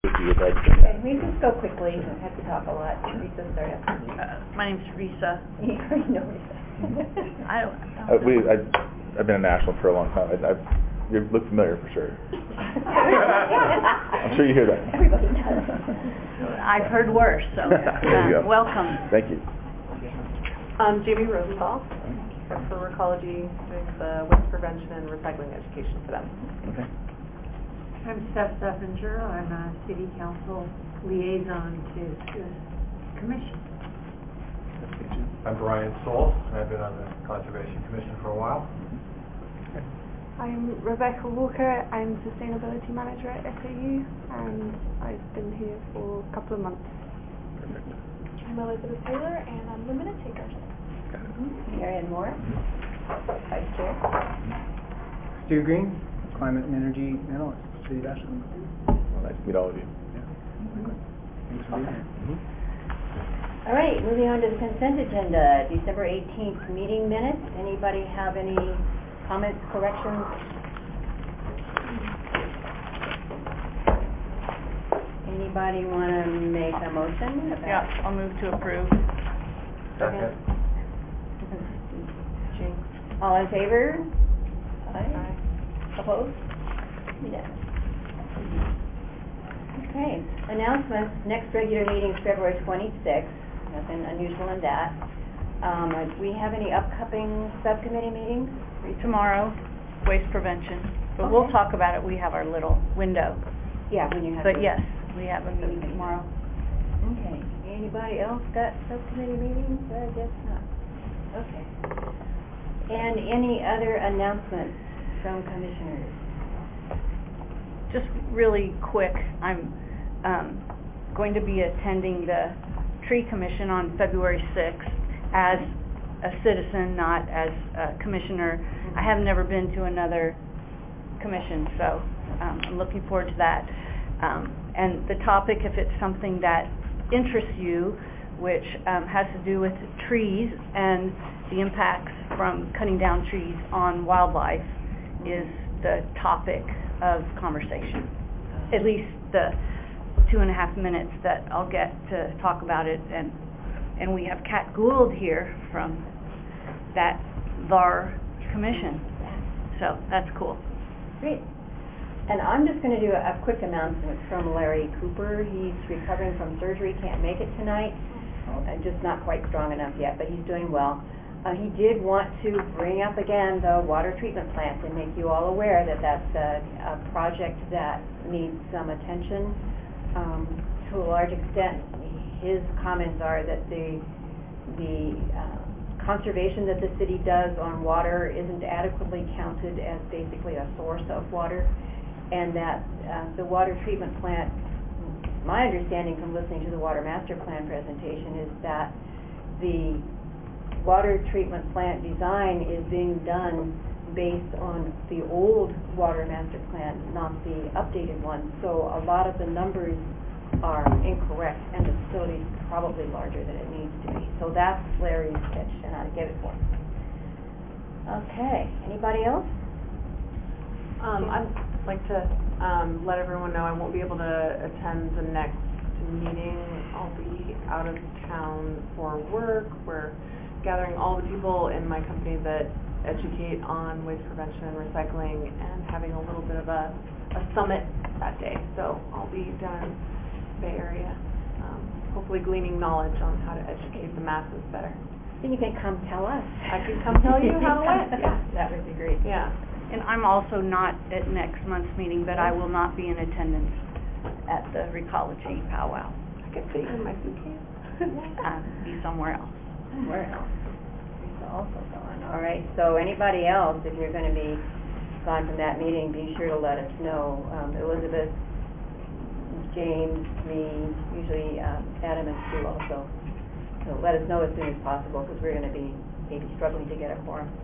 Okay, we just go quickly. We don't have to talk a lot. Teresa, start up. My name's Teresa. You already know Teresa. I've been a national for a long time. You look familiar for sure. I'm sure you hear that. Everybody does. I've heard worse, so welcome. Thank you. Jamie Rosenthal for Recology, doing the waste prevention and recycling education for them. Okay. I'm Steph Steffinger. I'm a City Council liaison to the Commission. I'm Brian Stoll, and I've been on the Conservation Commission for a while. I'm Rebecca Walker. I'm Sustainability Manager at SAU, and I've been here for a couple of months. Perfect. I'm Elizabeth Taylor, and I'm the minute taker. Marianne Moore, Vice Chair. Stu Green, Climate and Energy Analyst, City of Ashland. Well, nice to meet all of you. Yeah. Thanks for being here. All right, moving on to the consent agenda. December 18th meeting minutes. Anybody have any comments, corrections? Anybody want to make a motion about? Yeah, I'll move to approve. Second. All in favor? Aye. Opposed? Unanimous. Okay, announcements. Next regular meeting is February 26th. Nothing unusual in that. Do we have any upcoming subcommittee meetings? Tomorrow, waste prevention. But we'll talk about it. We have our little window. Yeah, when you have. But yes, we have a meeting tomorrow. Okay. Anybody else got subcommittee meetings? I guess not. Okay. And any other announcements from commissioners? Just really quick, I'm going to be attending the Tree Commission on February 6th as a citizen, not as a commissioner. I have never been to another commission, so I'm looking forward to that. And the topic, if it's something that interests you, which has to do with trees and the impacts from cutting down trees on wildlife, is the topic of conversation. At least the 2.5 minutes that I'll get to talk about it, and we have Kat Gould here from that VAR commission, so that's cool. Great. And I'm just going to do a quick announcement from Larry Cooper. He's recovering from surgery, can't make it tonight. Just not quite strong enough yet, but he's doing well. He did want to bring up again the water treatment plant and make you all aware that that's a project that needs some attention. To a large extent, his comments are that the conservation that the city does on water isn't adequately counted as basically a source of water, and that the water treatment plant, my understanding from listening to the Water Master Plan presentation, is that the water treatment plant design is being done based on the old Water Master Plan, not the updated one. So a lot of the numbers are incorrect, and the facility is probably larger than it needs to be. So that's Larry's pitch, and I'll give it for him. Okay, anybody else? I'd like to let everyone know I won't be able to attend the next meeting. I'll be out of town for work. We're gathering all the people in my company that educate on waste prevention and recycling, and having a little bit of a summit that day. So I'll be down in the Bay Area, hopefully gleaning knowledge on how to educate the masses better. Then you can come tell us. I can come tell you how it went. Yeah. That would be great. Yeah. And I'm also not at next month's meeting, but I will not be in attendance at the Recology powwow. I could fit you in my suitcase. Be somewhere else. Somewhere else. It's also gone. All right. So anybody else, if you're going to be gone from that meeting, be sure to let us know. Elizabeth, James, me, usually Adam and Sue also. So let us know as soon as possible, because we're going to be maybe struggling to get a quorum.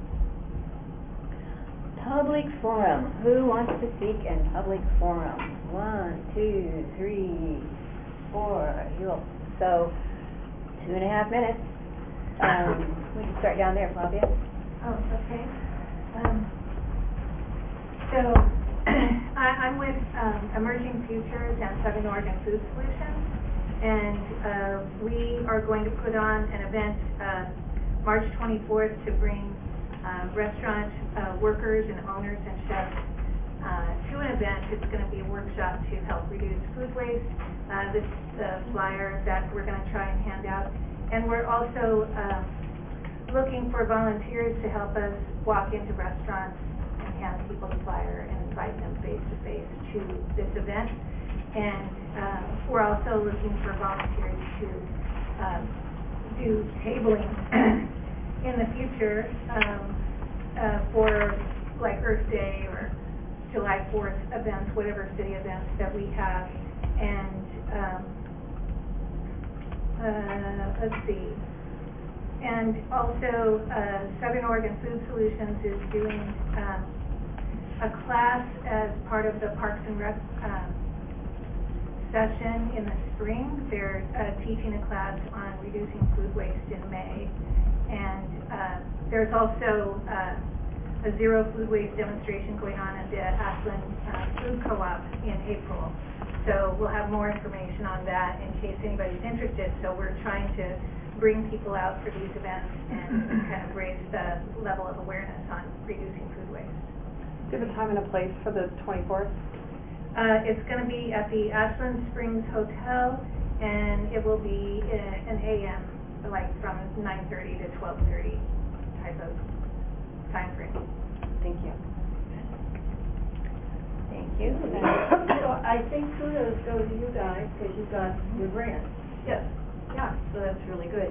Public forum. Who wants to speak in public forum? 1, 2, 3, 4. So 2.5 minutes. We can start down there, Flavia. Oh, okay. So I'm with Emerging Futures and Southern Oregon Food Solutions, and we are going to put on an event March 24th to bring restaurant workers and owners and chefs to an event. It's going to be a workshop to help reduce food waste. This is the flyer that we're going to try and hand out, and we're also looking for volunteers to help us walk into restaurants and hand people the flyer and invite them face-to-face to this event. And we're also looking for volunteers to do tabling in the future for like Earth Day or July 4th events, whatever city events that we have. And let's see. And also, Southern Oregon Food Solutions is doing a class as part of the Parks and Rec session in the spring. They're teaching a class on reducing food waste in May. And there's also a zero food waste demonstration going on at the Ashland Food Co-op in April. So we'll have more information on that in case anybody's interested. So we're trying to bring people out for these events and kind of raise the level of awareness on reducing food waste. Do you have a time and a place for the 24th? It's going to be at the Ashland Springs Hotel, and it will be an AM, like from 9:30 to 12:30 type of time frame. Thank you. Thank you. So I think kudos go to you guys because you got your grant. Yes. Yeah, so that's really good.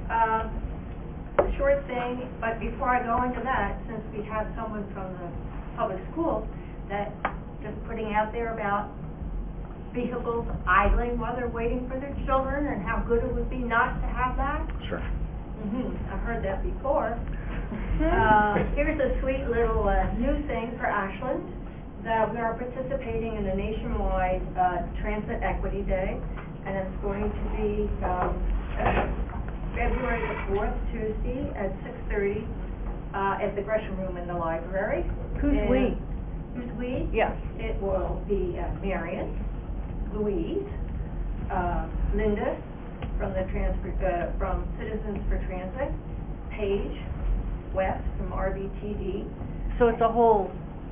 Short thing, but before I go into that, since we have someone from the public school that just putting out there about vehicles idling while they're waiting for their children and how good it would be not to have that. Sure. I've heard that before. Here's a sweet little new thing for Ashland, that we are participating in a nationwide Transit Equity Day, and it's going to be February the 4th, Tuesday at 6:30 at the Gresham Room in the library. Who's and we? Who's we? Yeah. It will be Marion, Louise, Linda from the from Citizens for Transit, Paige, West from RBTD. So it's a whole.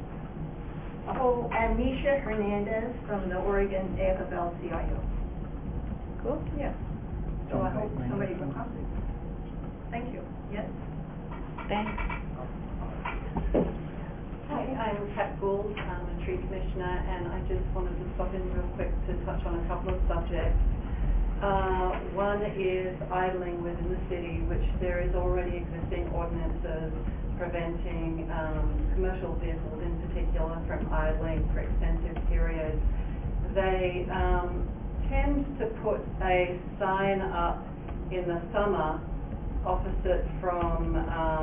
And Misha Hernandez from the Oregon AFL-CIO. Cool. Yeah. So I hope somebody will come. Thank you. Yes? Thanks. Hi, I'm Kat Gould. I'm a tree commissioner, and I just wanted to stop in real quick to touch on a couple of subjects. One is idling within the city, which there is already existing ordinances preventing commercial vehicles in particular from idling for extensive periods. They tend to put a sign up in the summer opposite from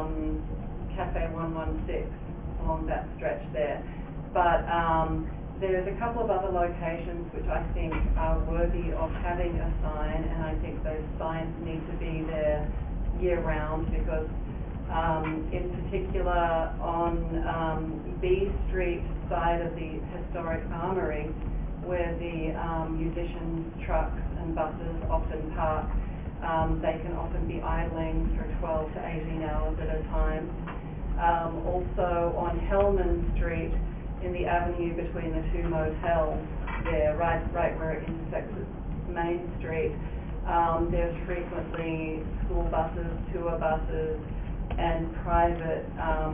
Cafe 116 along that stretch there. But there's a couple of other locations which I think are worthy of having a sign, and I think those signs need to be there year-round because in particular on B Street side of the historic armory, where the musicians' trucks and buses often park, they can often be idling for 12 to 18 hours at a time. Also on Hellman Street, in the avenue between the two motels there, right where it intersects with Main Street, there's frequently school buses, tour buses, and private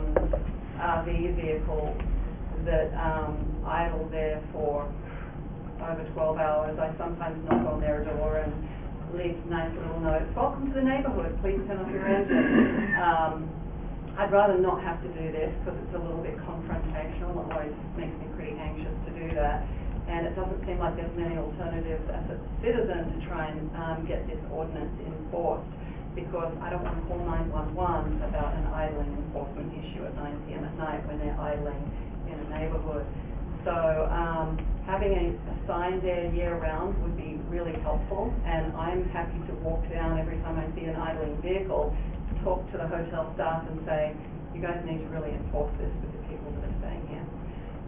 RV vehicles that idle there for over 12 hours. I sometimes knock on their door and leave nice little notes. Welcome to the neighborhood, please turn off your engine. I'd rather not have to do this because it's a little bit confrontational. It always makes me pretty anxious to do that. And it doesn't seem like there's many alternatives as a citizen to try and get this ordinance enforced, because I don't want to call 911 about an idling enforcement issue at 9 p.m. at night when they're idling in a neighborhood. So having a sign there year-round would be really helpful, and I'm happy to walk down every time I see an idling vehicle, talk to the hotel staff and say, you guys need to really enforce this with the people that are staying here.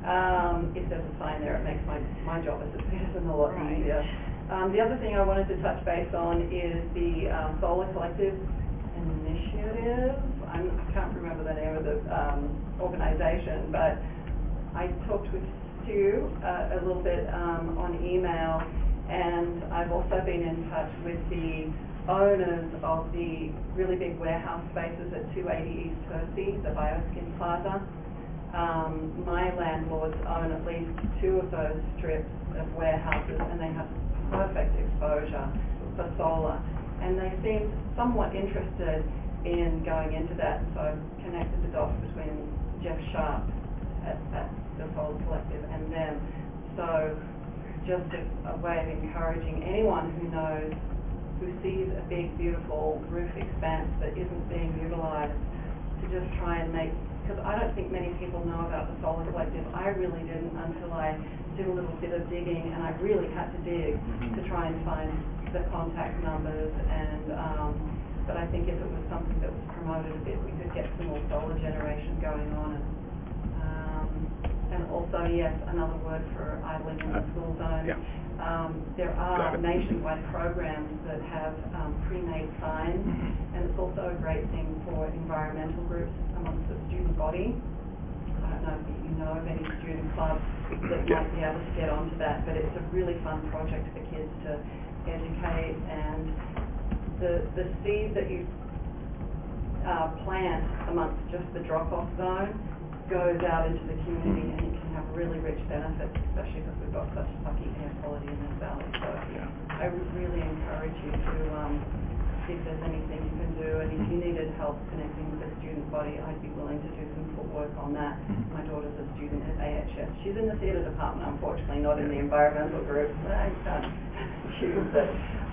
If there's a sign there, it makes my job as a citizen a lot Right. easier. The other thing I wanted to touch base on is the Solar Collective Initiative. I can't remember the name of the organization, but I talked with Stu a little bit on email, and I've also been in touch with the owners of the really big warehouse spaces at 280 East Percy, the Bioskin Plaza. My landlords own at least 2 of those strips of warehouses, and they have perfect exposure for solar. And they seemed somewhat interested in going into that, so I've connected the dots between Jeff Sharp at the Solar Collective and them. So just a way of encouraging anyone who sees a big, beautiful roof expanse that isn't being utilised to just try and make, because I don't think many people know about the Solar Collective. I really didn't until I did a little bit of digging, and I really had to dig to try and find the contact numbers, and but I think if it was something that was promoted a bit, we could get some more solar generation going on. And also, yes, another word for idling in the school zone. Yeah. There are nationwide programs that have pre-made signs, and it's also a great thing for environmental groups amongst the student body. I don't know if you know of any student clubs that might be able to get onto that, but it's a really fun project for kids to educate, and the seed that you plant amongst just the drop-off zone goes out into the community, and it can have really rich benefits, especially because we've got such sucky air quality in this valley. So I would really encourage you to see if there's anything you can do, and if you needed help connecting with the student body, I'd be willing to do some footwork on that. My daughter's a student at AHS. She's in the theatre department, unfortunately, not in the environmental group. I can't choose it.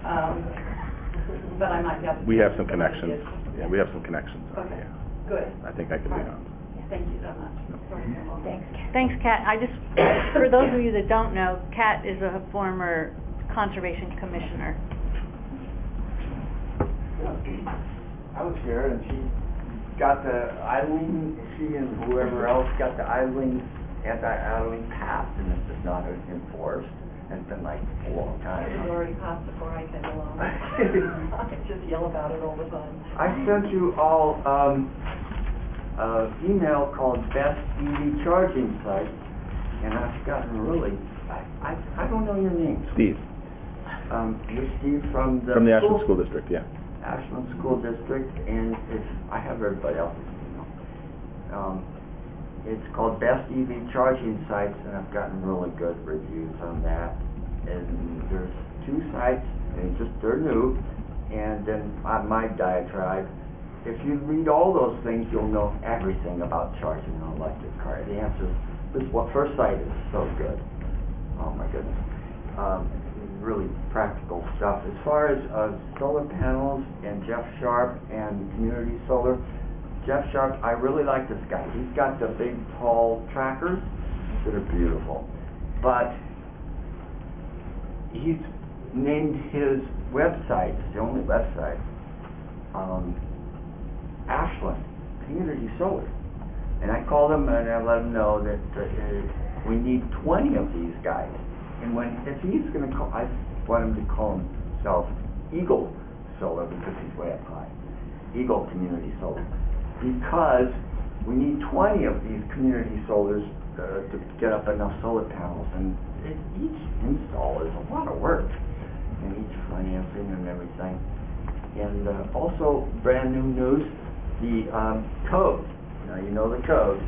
But I might be able to. We have some connections. Yeah, we have some connections. Okay, Yeah. good. I think I can lean on. Thank you so much. Thanks. Thanks, Kat. For those of you that don't know, Kat is a former conservation commissioner. I was here, and she got the idling, she and whoever else got the anti-idling passed, and it's just not enforced. And it's been like a long time. It was already passed before I came along. I just yell about it all the time. I sent you all an email called Best EV Charging Site, and I've gotten really, I don't know your name. Steve. You're Steve from the Ashland School District, yeah. Ashland School District, and I have everybody else's email. It's called Best EV Charging Sites, and I've gotten really good reviews on that. And there's 2 sites, and they're new. And then on my diatribe, if you read all those things, you'll know everything about charging an electric car. The answer is, first site is so good. Oh my goodness. Really practical stuff. As far as solar panels and Jeff Sharp and Community Solar, Jeff Sharp, I really like this guy. He's got the big, tall trackers that are beautiful. But he's named his website, it's the only website, Ashland Community Solar. And I called him and I let him know that we need 20 of these guys. And if he's going to call, I want him to call himself Eagle Solar because he's way up high. Eagle Community Solar. Because we need 20 of these community solars to get up enough solar panels, and each install is a lot of work, and each financing and everything. And also, brand new news, the code. Now you know the code.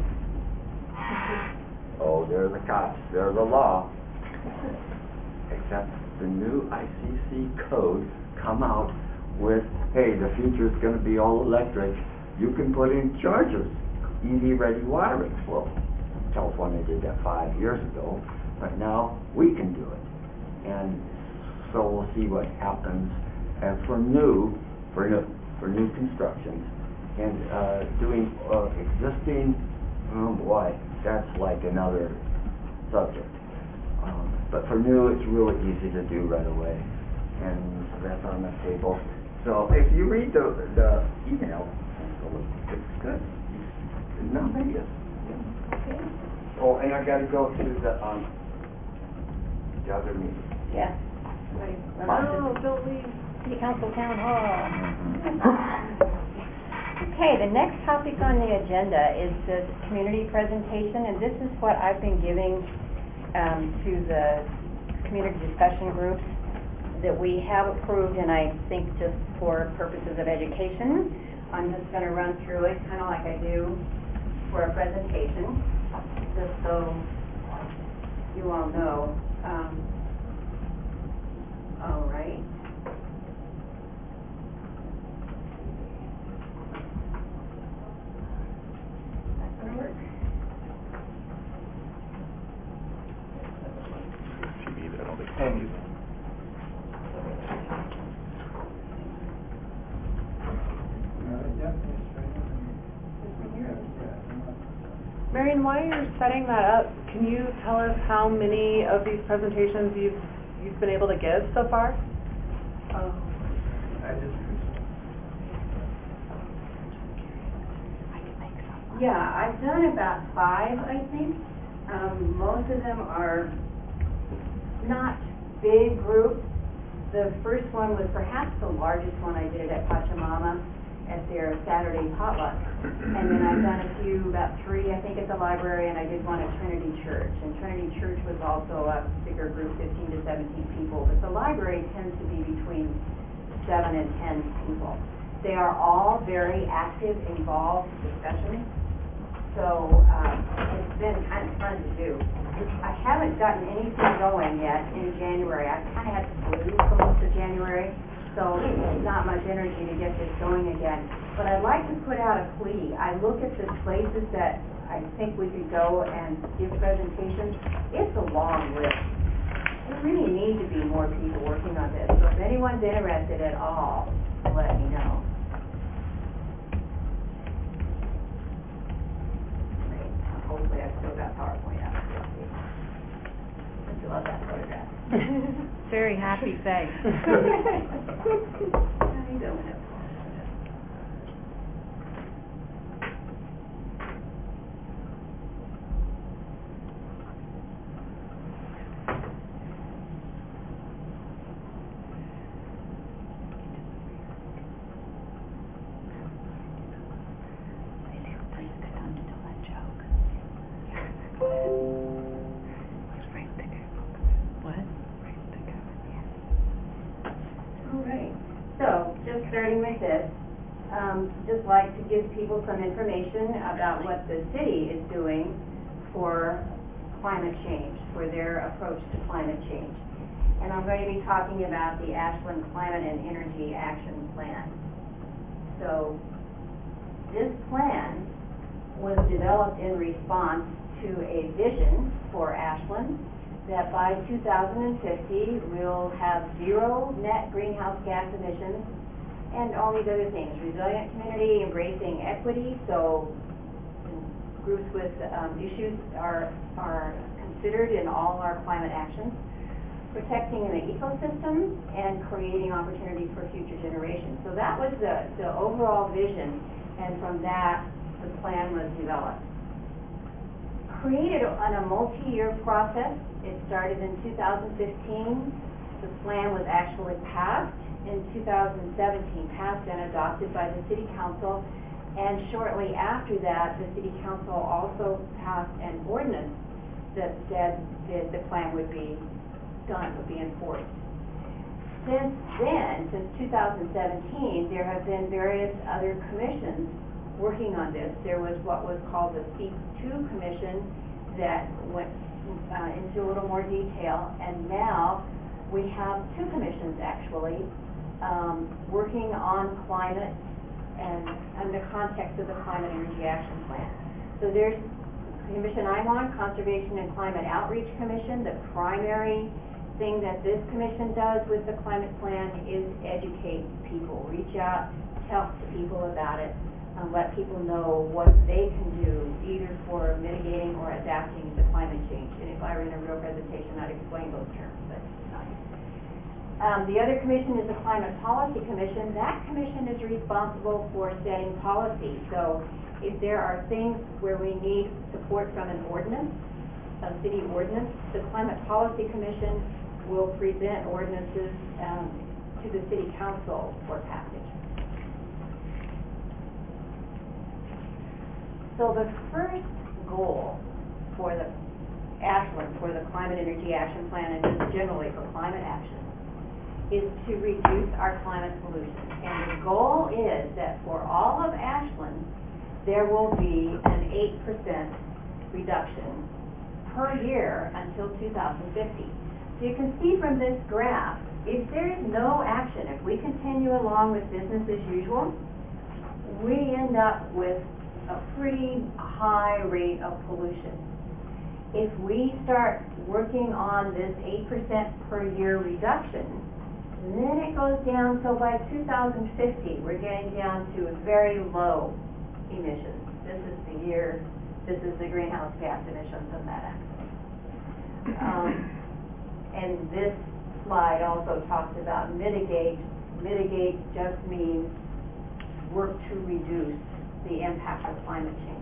Oh, they're the cops, they're the law. Except the new ICC code come out with, hey, the future is going to be all electric. You can put in chargers, EV-ready watering. Well, California did that 5 years ago, but now we can do it. And so we'll see what happens. And for new constructions and doing existing, oh boy, that's like another subject. But for new, it's really easy to do right away, and that's on the table. So if you read the email, it's good. Not Vegas. Yeah. Oh, and I gotta go to the other meeting. Yes. No, don't leave. City Council Town Hall. Okay, the next topic on the agenda is the community presentation, and this is what I've been giving to the community discussion groups that we have approved, and I think just for purposes of education, I'm just going to run through it kind of like I do for a presentation, just so you all know. All right. That's going to work. She needs, I don't think she needs it. Marion, while you're setting that up, can you tell us how many of these presentations you've been able to give so far? Yeah, I've done about 5, I think. Most of them are not big groups. The first one was perhaps the largest one I did at Pachamama at their Saturday potluck. And then I've done a few, about 3, I think, at the library, and I did one at Trinity Church. And Trinity Church was also a bigger group, 15 to 17 people. But the library tends to be between 7 and 10 people. They are all very active, involved discussions. So it's been kind of fun to do. I haven't gotten anything going yet in January. I kind of had the flu for most of January, so not much energy to get this going again. But I'd like to put out a plea. I look at the places that I think we could go and give presentations. It's a long list. There really need to be more people working on this. So if anyone's interested at all, let me know. Hopefully I've still got PowerPoint up. I love that photograph. Very happy face. I don't know. Starting with this, just like to give people some information about what the city is doing for climate change, for their approach to climate change. And I'm going to be talking about the Ashland Climate and Energy Action Plan. So this plan was developed in response to a vision for Ashland that by 2050 we'll have 0 net greenhouse gas emissions and all these other things. Resilient community, embracing equity, so groups with issues are considered in all our climate actions. Protecting the ecosystem and creating opportunities for future generations. So that was the overall vision, and from that, the plan was developed. Created on a multi-year process. It started in 2015. The plan was actually passed in 2017, passed and adopted by the City Council, and shortly after that, the City Council also passed an ordinance that said that the plan would be done, would be enforced. Since then, since 2017, there have been various other commissions working on this. There was what was called the SEEP 2 Commission that went into a little more detail, and now we have 2 commissions actually working on climate and in the context of the Climate Energy Action Plan. So there's the commission I'm on, Conservation and Climate Outreach Commission. The primary thing that this commission does with the climate plan is educate people, reach out, talk to people about it, let people know what they can do either for mitigating or adapting to climate change. And if I were in a real presentation, I'd explain those terms, but not. The other commission is the Climate Policy Commission. That commission is responsible for setting policy. So if there are things where we need support from an ordinance, a city ordinance. The Climate Policy Commission will present ordinances to the city council for passage. So the first goal for the Ashland, for the Climate Energy Action Plan, and just generally for climate action, is to reduce our climate pollution. And the goal is that for all of Ashland, there will be an 8% reduction per year until 2050. So you can see from this graph, if there is no action, if we continue along with business as usual, we end up with a pretty high rate of pollution. If we start working on this 8% per year reduction, then it goes down, so by 2050, we're getting down to very low emissions. This is the greenhouse gas emissions of that axis. And this slide also talks about mitigate. Mitigate just means work to reduce the impact of climate change.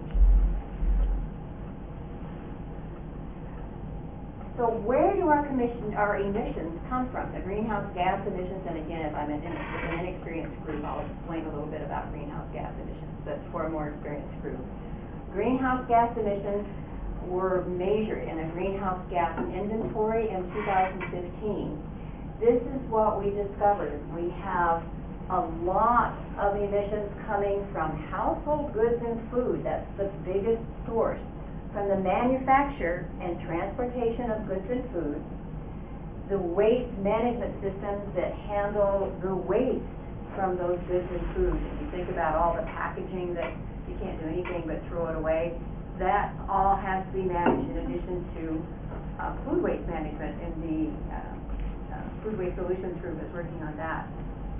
So where do our emissions come from? The greenhouse gas emissions, and again, if I'm an inexperienced group, I'll explain a little bit about greenhouse gas emissions, but for a more experienced group. Greenhouse gas emissions were measured in a greenhouse gas inventory in 2015. This is what we discovered. We have a lot of emissions coming from household goods and food. That's the biggest source. From the manufacture and transportation of goods and food, the waste management systems that handle the waste from those goods and food. If you think about all the packaging that you can't do anything but throw it away, that all has to be managed in addition to food waste management, and the Food Waste Solutions Group is working on that.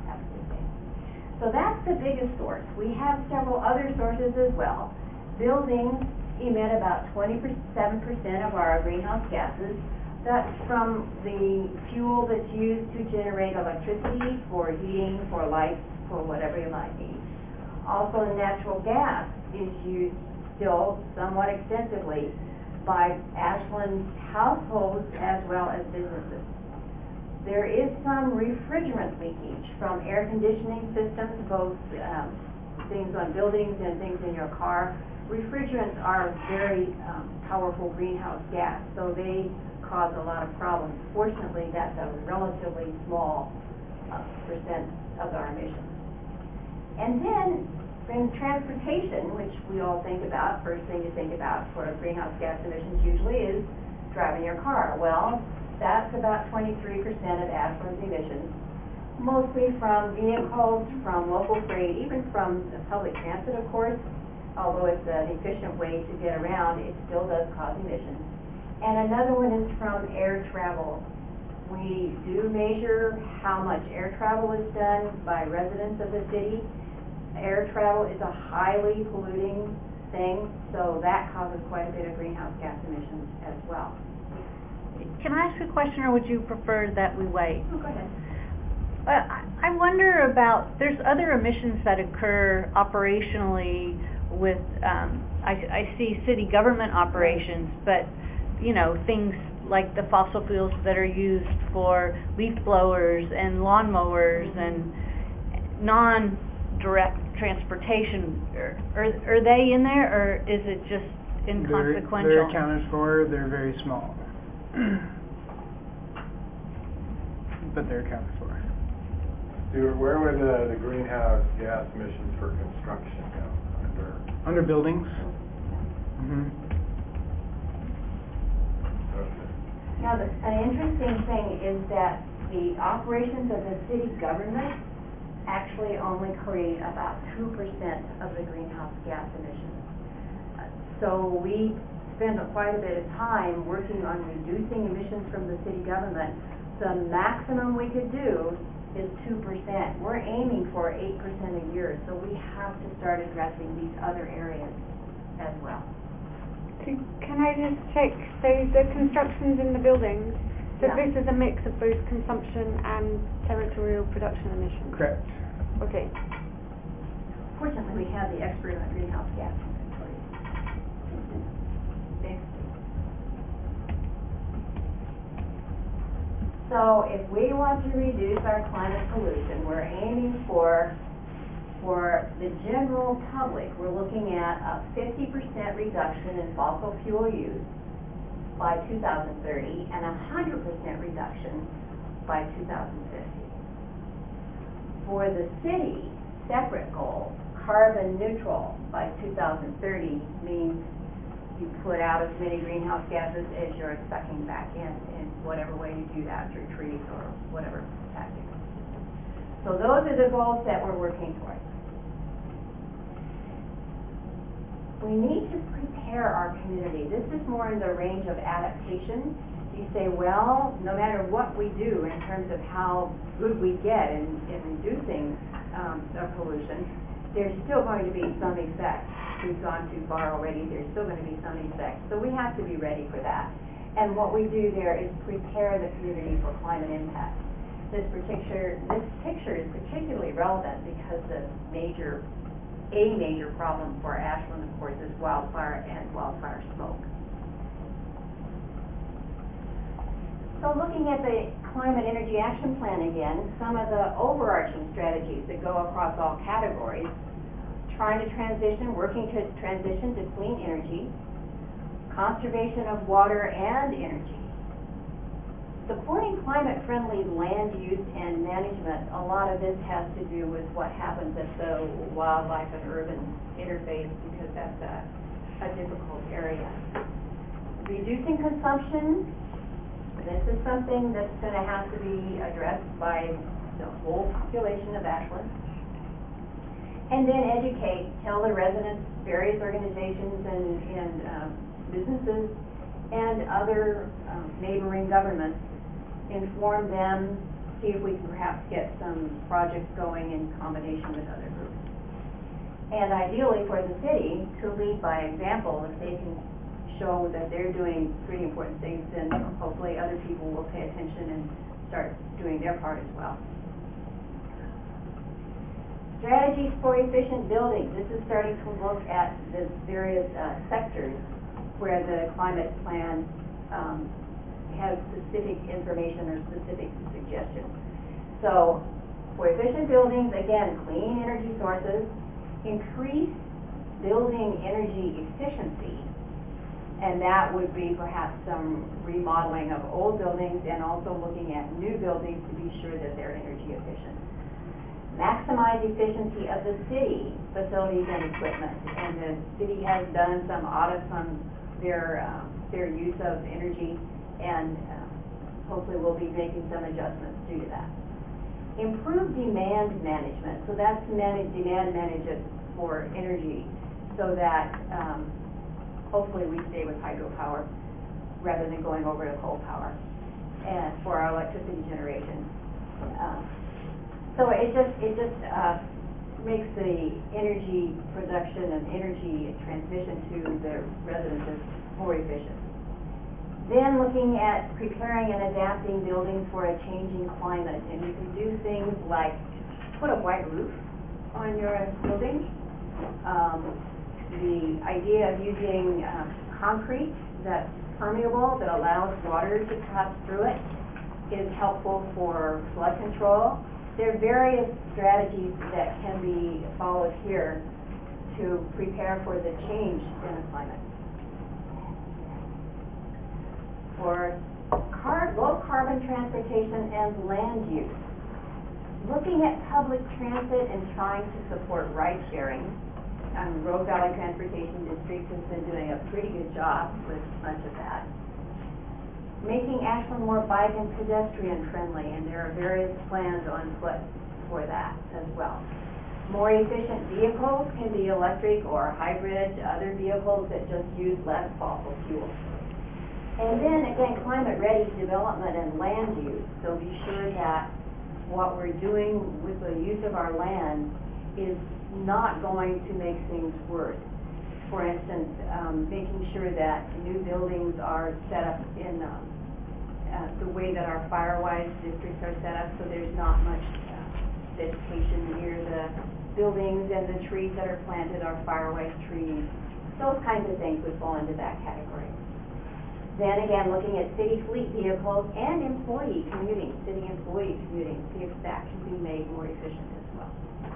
So that's the biggest source. We have several other sources as well. Buildings emit about 27% of our greenhouse gases. That's from the fuel that's used to generate electricity, for heating, for lights, for whatever you might need. Also, natural gas is used still somewhat extensively by Ashland households as well as businesses. There is some refrigerant leakage from air conditioning systems, both things on buildings and things in your car. Refrigerants are very powerful greenhouse gas, so they cause a lot of problems. Fortunately, that's a relatively small percent of our emissions. And then, in transportation, which we all think about, first thing you think about for greenhouse gas emissions usually is driving your car. Well, that's about 23% of Ashland's emissions, mostly from vehicles, from local freight, even from the public transit, of course. Although it's an efficient way to get around, it still does cause emissions. And another one is from air travel. We do measure how much air travel is done by residents of the city. Air travel is a highly polluting thing, so that causes quite a bit of greenhouse gas emissions as well. Can I ask a question, or would you prefer that we wait? Oh, go ahead. I wonder about, there's other emissions that occur operationally with, I see city government operations, but, you know, things like the fossil fuels that are used for leaf blowers and lawn mowers and non-direct transportation. Are they in there, or is it just inconsequential? They're accounted for. They're very small. But they're accounted for. Stuart, where would the greenhouse gas emissions for construction go? Under buildings. Mm-hmm. Okay. Now, an interesting thing is that the operations of the city government actually only create about 2% of the greenhouse gas emissions. So we spend quite a bit of time working on reducing emissions from the city government. The maximum we could do is 2%. We're aiming for 8% a year, so we have to start addressing these other areas as well. Can I just check, so the constructions in the buildings, so Yeah. this is a mix of both consumption and territorial production emissions? Correct. Okay. Fortunately, we have the expert on greenhouse gas inventory. So if we want to reduce our climate pollution, we're aiming for the general public, we're looking at a 50% reduction in fossil fuel use by 2030 and a 100% reduction by 2050. For the city, separate goal, carbon neutral by 2030 means you put out as many greenhouse gases as you're sucking back in whatever way you do that, through trees or whatever tactics. So those are the goals that we're working towards. We need to prepare our community. This is more in the range of adaptation. You say, well, no matter what we do in terms of how good we get in reducing the pollution, there's still going to be some effect. We've gone too far already, there's still going to be some effect. So we have to be ready for that. And what we do there is prepare the community for climate impact. This picture is particularly relevant because a major problem for Ashland, of course, is wildfire and wildfire smoke. So looking at the Climate Energy Action Plan again, some of the overarching strategies that go across all categories, working to transition to clean energy, conservation of water and energy, supporting climate-friendly land use and management. A lot of this has to do with what happens at the wildlife and urban interface, because that's a difficult area. Reducing consumption. This is something that's going to have to be addressed by the whole population of Ashland. And then educate, tell the residents, various organizations and businesses and other neighboring governments, inform them, see if we can perhaps get some projects going in combination with other groups. And ideally for the city to lead by example. If they can show that they're doing pretty important things, then hopefully other people will pay attention and start doing their part as well. Strategies for efficient buildings. This is starting to look at the various sectors where the climate plan has specific information or specific suggestions. So for efficient buildings, again, clean energy sources, increase building energy efficiency, and that would be perhaps some remodeling of old buildings and also looking at new buildings to be sure that they're energy efficient. Maximize efficiency of the city facilities and equipment, and the city has done some audits on their use of energy, and hopefully we'll be making some adjustments due to that. Improve demand management, so that's demand management for energy, so that hopefully we stay with hydropower rather than going over to coal power and for our electricity generation. So it just makes the energy production and energy transmission to the residents more efficient. Then looking at preparing and adapting buildings for a changing climate, and you can do things like put a white roof on your building. The idea of using concrete that's permeable, that allows water to pass through it, is helpful for flood control. There are various strategies that can be followed here to prepare for the change in the climate. For low carbon transportation and land use, looking at public transit and trying to support ride sharing. Rogue Valley Transportation District has been doing a pretty good job with much of that. Making Ashland more bike and pedestrian friendly, and there are various plans on foot for that as well. More efficient vehicles can be electric or hybrid, other vehicles that just use less fossil fuels. And then again, climate ready development and land use. So be sure that what we're doing with the use of our land is not going to make things worse. For instance, making sure that new buildings are set up in the way that our Firewise districts are set up, so there's not much vegetation near the buildings, and the trees that are planted are Firewise trees. Those kinds of things would fall into that category. Then again, looking at city fleet vehicles and employee commuting, city employee commuting, see if that can be made more efficient as well.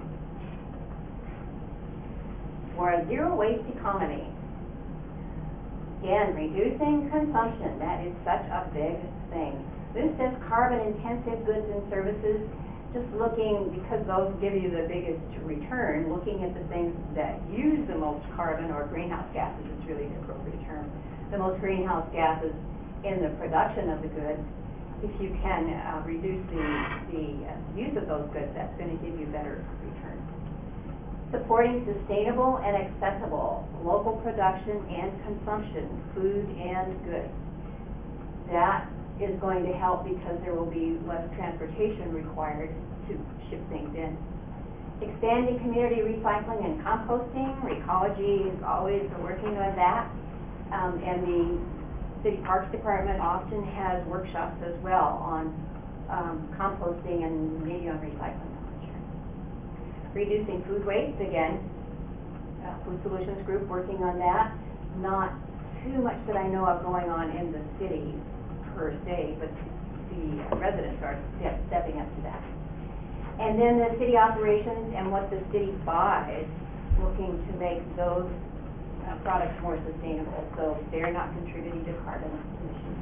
For a zero waste economy, again, reducing consumption, that is such a big thing. This says carbon intensive goods and services, just looking, because those give you the biggest return, looking at the things that use the most carbon or greenhouse gases is really the appropriate term. The most greenhouse gases in the production of the goods. If you can reduce the use of those goods, that's going to give you better return. Supporting sustainable and accessible local production and consumption, food and goods. That is going to help because there will be less transportation required to ship things in. Expanding community recycling and composting. Recology is always working on that. And the City Parks Department often has workshops as well on composting and maybe on recycling. Reducing food waste, again, Food Solutions Group working on that. Not too much that I know of going on in the city per se, but the residents are stepping up to that. And then the city operations and what the city buys, looking to make those products more sustainable, so they're not contributing to carbon emissions.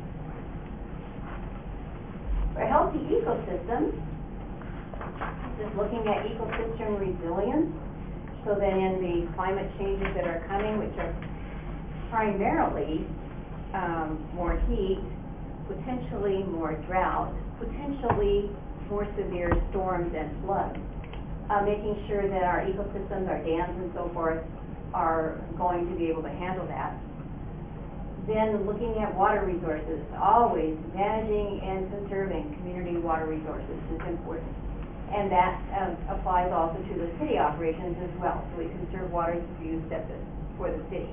For healthy ecosystems, just looking at ecosystem resilience, so that in the climate changes that are coming, which are primarily more heat, potentially more drought, potentially more severe storms and floods, making sure that our ecosystems, our dams and so forth, are going to be able to handle that. Then looking at water resources, always managing and conserving community water resources is important. And that applies also to the city operations as well. So we conserve water use for the city.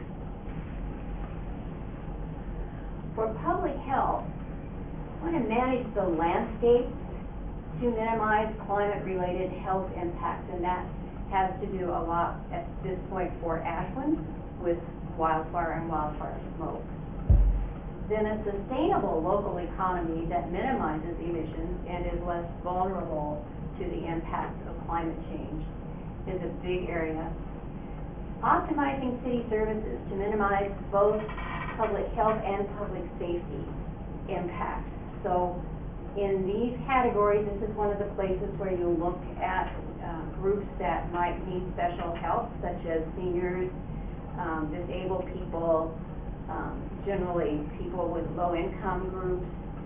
For public health, we want to manage the landscape to minimize climate-related health impacts, and that has to do a lot at this point for Ashland with wildfire and wildfire smoke. Then a sustainable local economy that minimizes emissions and is less vulnerable to the impacts of climate change is a big area. Optimizing city services to minimize both public health and public safety impacts. So in these categories, this is one of the places where you look at groups that might need special help, such as seniors, disabled people, generally people with low-income groups,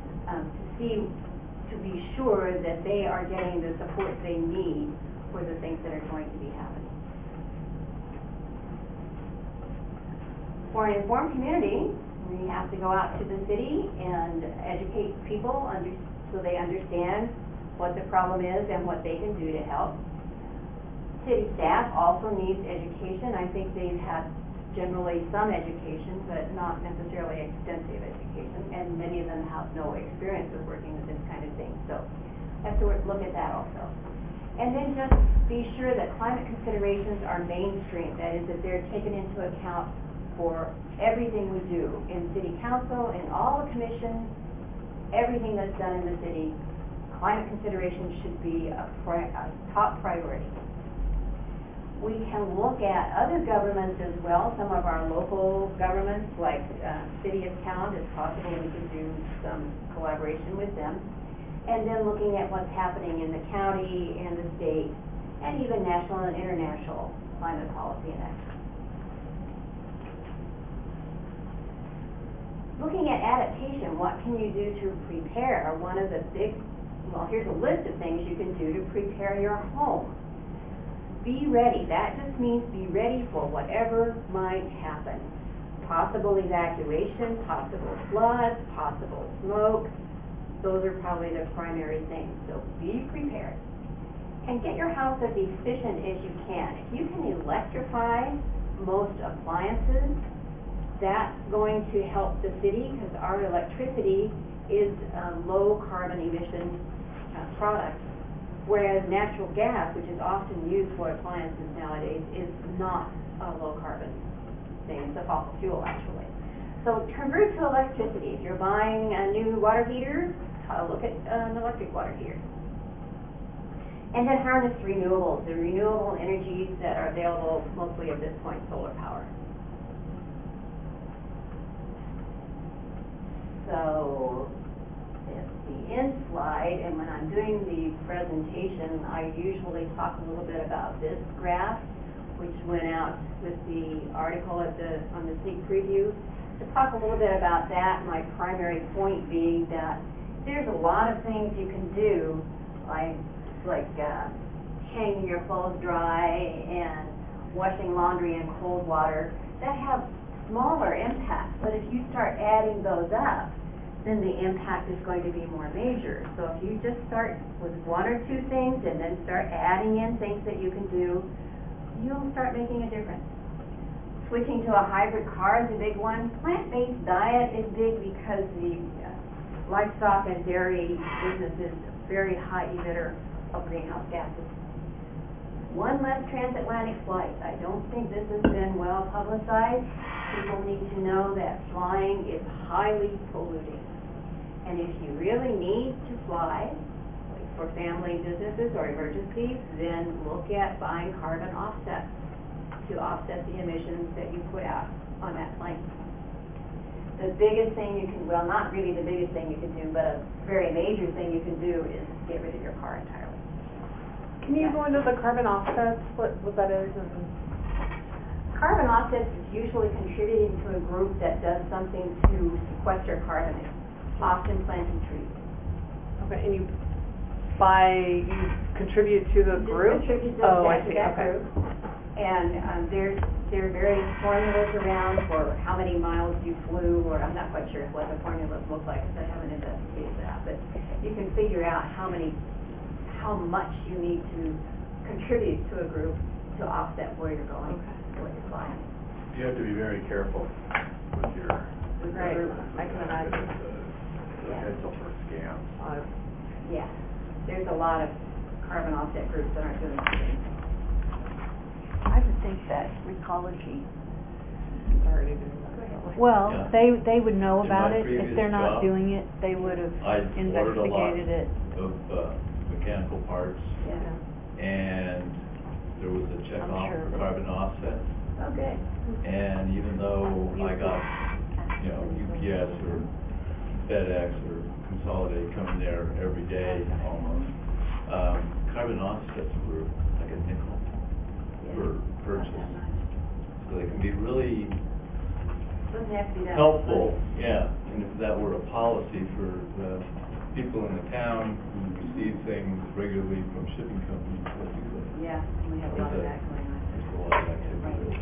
to be sure that they are getting the support they need for the things that are going to be happening. For an informed community, we have to go out to the city and educate people so they understand what the problem is and what they can do to help. City staff also needs education. I think they've had generally some education, but not necessarily extensive education, and many of them have no experience with working with this kind of thing. So have to look at that also. And then just be sure that climate considerations are mainstream. That is, that they're taken into account for everything we do in city council, in all the commissions, everything that's done in the city. Climate considerations should be a top priority. We can look at other governments as well, some of our local governments, like City of Town. It's possible we could do some collaboration with them. And then looking at what's happening in the county and the state, and even national and international climate policy and action. Looking at adaptation, what can you do to prepare? One of the here's a list of things you can do to prepare your home. Be ready. That just means be ready for whatever might happen. Possible evacuation, possible floods, possible smoke. Those are probably the primary things. So be prepared. And get your house as efficient as you can. If you can electrify most appliances, that's going to help the city because our electricity is a low carbon emission product. Whereas natural gas, which is often used for appliances nowadays, is not a low carbon thing. It's a fossil fuel, actually. So convert to electricity. If you're buying a new water heater, look at an electric water heater. And then harness renewables, the renewable energies that are available mostly at this point, solar power. So it's the end slide, and when I'm doing the presentation, I usually talk a little bit about this graph, which went out with the article on the sneak preview. To talk a little bit about that, my primary point being that there's a lot of things you can do, like hanging your clothes dry and washing laundry in cold water, that have smaller impacts. But if you start adding those up, then the impact is going to be more major. So if you just start with one or two things and then start adding in things that you can do, you'll start making a difference. Switching to a hybrid car is a big one. Plant-based diet is big because the livestock and dairy business is a very high emitter of greenhouse gases. One less transatlantic flight. I don't think this has been well publicized. People need to know that flying is highly polluting. And if you really need to fly, like for family businesses or emergencies, then look at buying carbon offsets to offset the emissions that you put out on that plane. The biggest thing you can, well, not really the biggest thing you can do, but a very major thing you can do is get rid of your car entirely. Can you go into the carbon offsets, what that is? Carbon offsets is usually contributing to a group that does something to sequester carbon, often planting trees. Okay, and you contribute to the group? Contribute to I see. that group. And there are various formulas around for how many miles you flew, or I'm not quite sure what the formulas look like because I haven't investigated that, but you can figure out how much you need to contribute to a group to offset where you're going, what you're flying. You have to be very careful with your Right, I can imagine. potential for scams. Yeah, there's a lot of carbon offset groups that aren't doing anything. I would think that Recology, Already doing that. well, Yeah. they would know In about my it. If previous they're not job, doing it, they would have I ordered a lot investigated it. of mechanical parts, Yeah. and there was a check I'm off sure for of it. carbon offset. Okay. And even though I got, UPS or FedEx or Consolidated coming there every day almost, carbon offsets were like a nickel per purchase. So they can be really Doesn't have to be that. helpful, yeah. And if that were a policy for the people in the town who receive things regularly from shipping companies, that'd be good. Yeah, we have a lot of that going on. There's a lot of activity.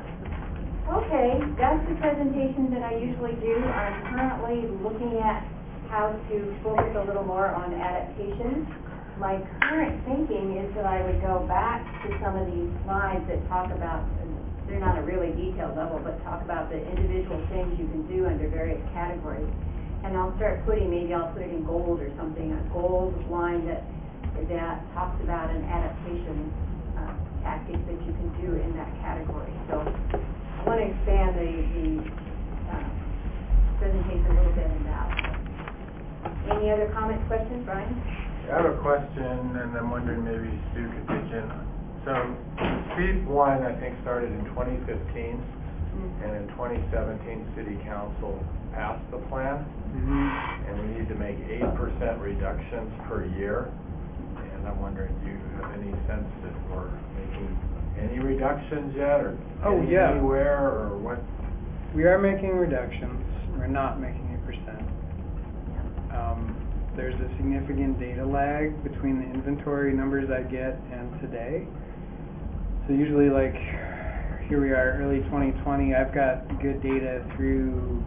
Okay, that's the presentation that I usually do. I'm currently looking at how to focus a little more on adaptation. My current thinking is that I would go back to some of these slides that talk about, they're not a really detailed level, but talk about the individual things you can do under various categories. And I'll start maybe I'll put it in gold or something, a gold line that talks about an adaptation tactic that you can do in that category. So I want to expand the presentation a little bit in that. Any other comments, questions, Brian? I have a question, and I'm wondering maybe Stu could pitch in. So, Speed 1, I think, started in 2015, and in 2017, City Council passed the plan, and we need to make 8% reductions per year. And I'm wondering, do you have any sense that we're making any reductions yet, or anywhere, or what? We are making reductions. We're not making 8%. There's a significant data lag between the inventory numbers I get and today. So usually, like, here we are, early 2020, I've got good data through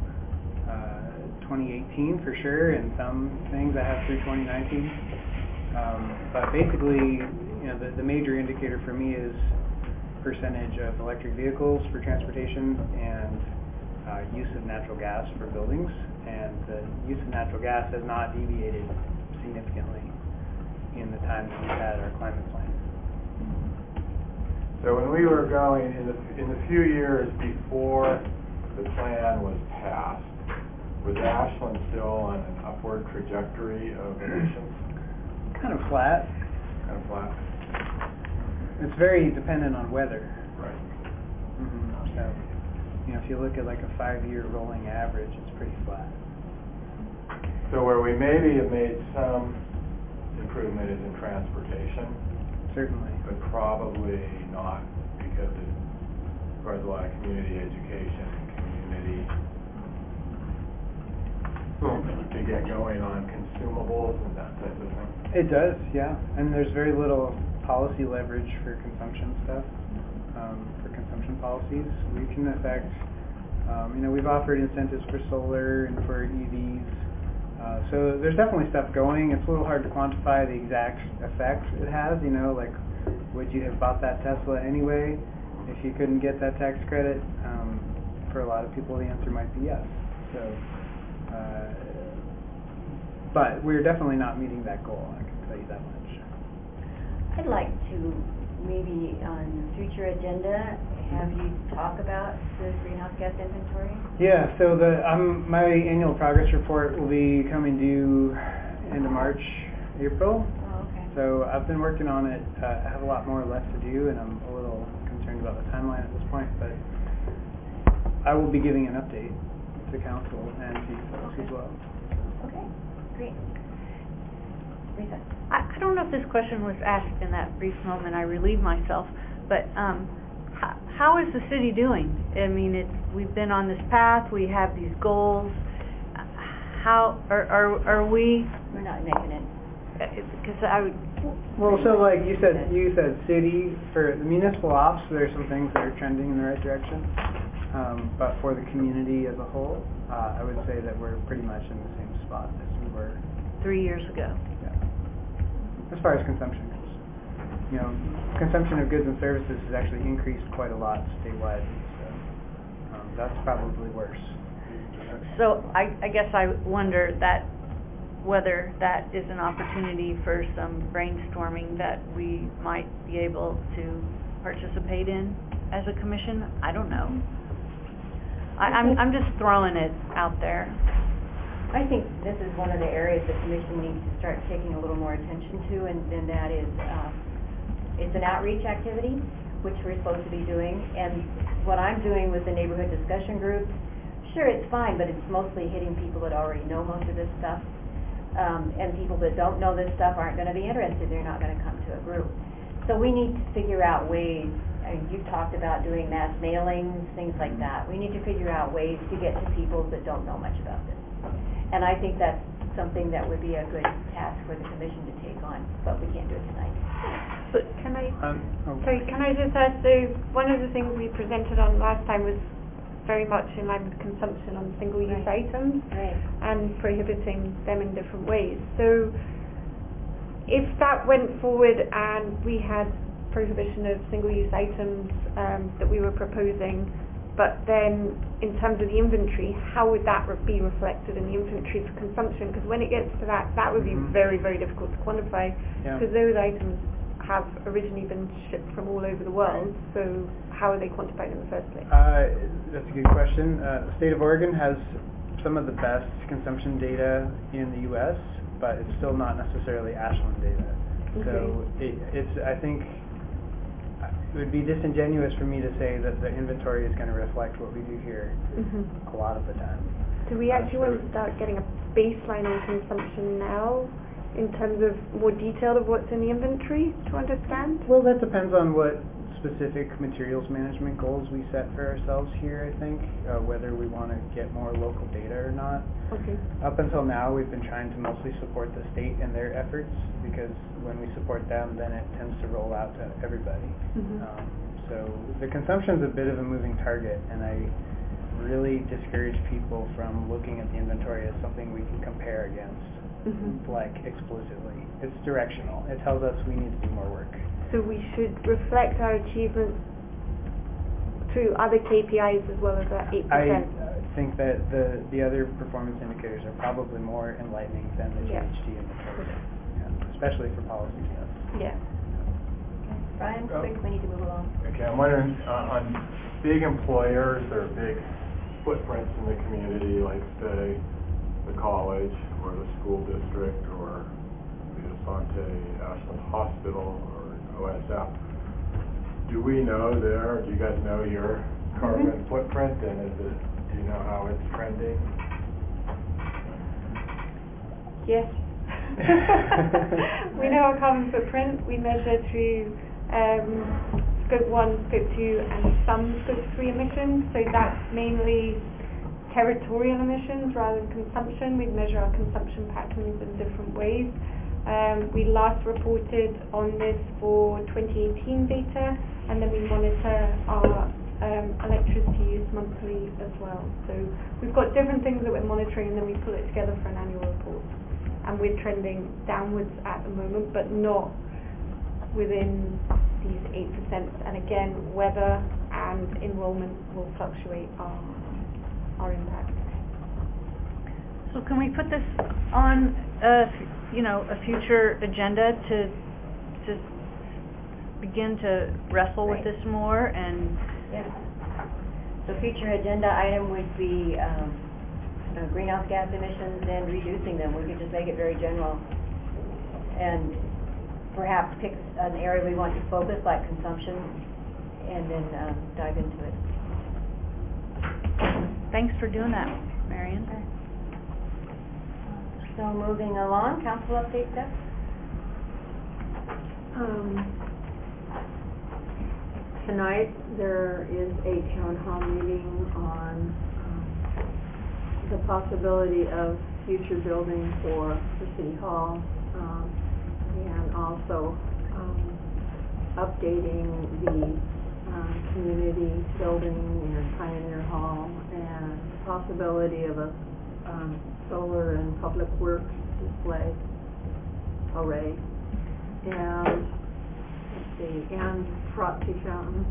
2018 for sure, and some things I have through 2019. But basically, the major indicator for me is percentage of electric vehicles for transportation and use of natural gas for buildings. And the use of natural gas has not deviated significantly in the time that we've had our climate plan. So when we were going, in the few years before the plan was passed, was Ashland still on an upward trajectory of emissions? Kind of flat. Kind of flat? It's very dependent on weather. Right. So, if you look at like a 5-year rolling average, it's pretty flat. So where we maybe have made some improvement is in transportation. Certainly. But probably not, because it requires a lot of community education and community to get going on consumables and that type of thing. It does, yeah. And there's very little policy leverage for consumption stuff, for consumption policies. We can affect, we've offered incentives for solar and for EVs. So there's definitely stuff going. It's a little hard to quantify the exact effects it has, like would you have bought that Tesla anyway if you couldn't get that tax credit? For a lot of people the answer might be yes. So, but we're definitely not meeting that goal, I can tell you that much. I'd like to maybe on the future agenda have you talk about the greenhouse gas inventory? Yeah, so my annual progress report will be coming due end of March, April. Oh, okay. So I've been working on it. I have a lot more left to do, and I'm a little concerned about the timeline at this point, but I will be giving an update to council and to you folks as well. Okay, great. Lisa? I don't know if this question was asked in that brief moment I relieved myself, but how is the city doing? I mean, we've been on this path, we have these goals. How are we? We're not making it. Because I would. Well, so like you said city, for the municipal ops, there are some things that are trending in the right direction. But for the community as a whole, I would say that we're pretty much in the same spot as we were 3 years ago. Yeah. As far as consumption goes. Consumption of goods and services has actually increased quite a lot statewide, so that's probably worse. So I guess I wonder whether that is an opportunity for some brainstorming that we might be able to participate in as a commission. I don't know. I'm just throwing it out there. I think this is one of the areas the commission needs to start taking a little more attention to, and that is it's an outreach activity, which we're supposed to be doing, and what I'm doing with the neighborhood discussion groups, sure, it's fine, but it's mostly hitting people that already know most of this stuff, and people that don't know this stuff aren't going to be interested. They're not going to come to a group. So we need to figure out ways. You've talked about doing mass mailings, things like that. We need to figure out ways to get to people that don't know much about this. And I think that's something that would be a good task for the commission to take on, but we can't do it tonight. But can I just ask, so one of the things we presented on last time was very much in line with consumption on single-use items and prohibiting them in different ways. So if that went forward and we had prohibition of single-use items that we were proposing, but then in terms of the inventory, how would that be reflected in the inventory for consumption? Because when it gets to that would be very, very difficult to quantify, because those items have originally been shipped from all over the world, so how are they quantified in the first place? That's a good question. The state of Oregon has some of the best consumption data in the U.S., but it's still not necessarily Ashland data. Okay. So I think it would be disingenuous for me to say that the inventory is going to reflect what we do here a lot of the time. Do we actually want to start getting a baseline on consumption now, in terms of more detail of what's in the inventory to understand? Well, that depends on what specific materials management goals we set for ourselves here, I think, whether we want to get more local data or not. Okay. Up until now, we've been trying to mostly support the state in their efforts, because when we support them, then it tends to roll out to everybody. So the consumption's a bit of a moving target, and I really discourage people from looking at the inventory as something we can compare against. Like explicitly. It's directional. It tells us we need to do more work. So we should reflect our achievements through other KPIs as well as that 8%? I think that the other performance indicators are probably more enlightening than the GHG inventory, especially for policy stuff. Yeah. Brian, quick, we need to move along. Okay, I'm wondering, on big employers or big footprints in the community, like say the college or the school district or the Asante Ashland Hospital or OSF. Do we know do you guys know your carbon footprint, and do you know how it's trending? Yes. We know our carbon footprint. We measure through Scope 1, Scope 2 and some Scope 3 emissions. So that's mainly territorial emissions rather than consumption. We measure our consumption patterns in different ways. We last reported on this for 2018 data, and then we monitor our electricity use monthly as well. So we've got different things that we're monitoring, and then we pull it together for an annual report. And we're trending downwards at the moment, but not within these 8%. And again, weather and enrollment will fluctuate our impact. So can we put this on a future agenda to begin to wrestle with this more? And yeah. So future agenda item would be greenhouse gas emissions and reducing them. We could just make it very general, and perhaps pick an area we want to focus, like consumption, and then dive into it. Thanks for doing that, Marion. So moving along, council update steps. Tonight there is a town hall meeting on the possibility of future building for the city hall, and also updating the community building and Pioneer Hall, and the possibility of a solar and public works display array, and and Proxy Fountain.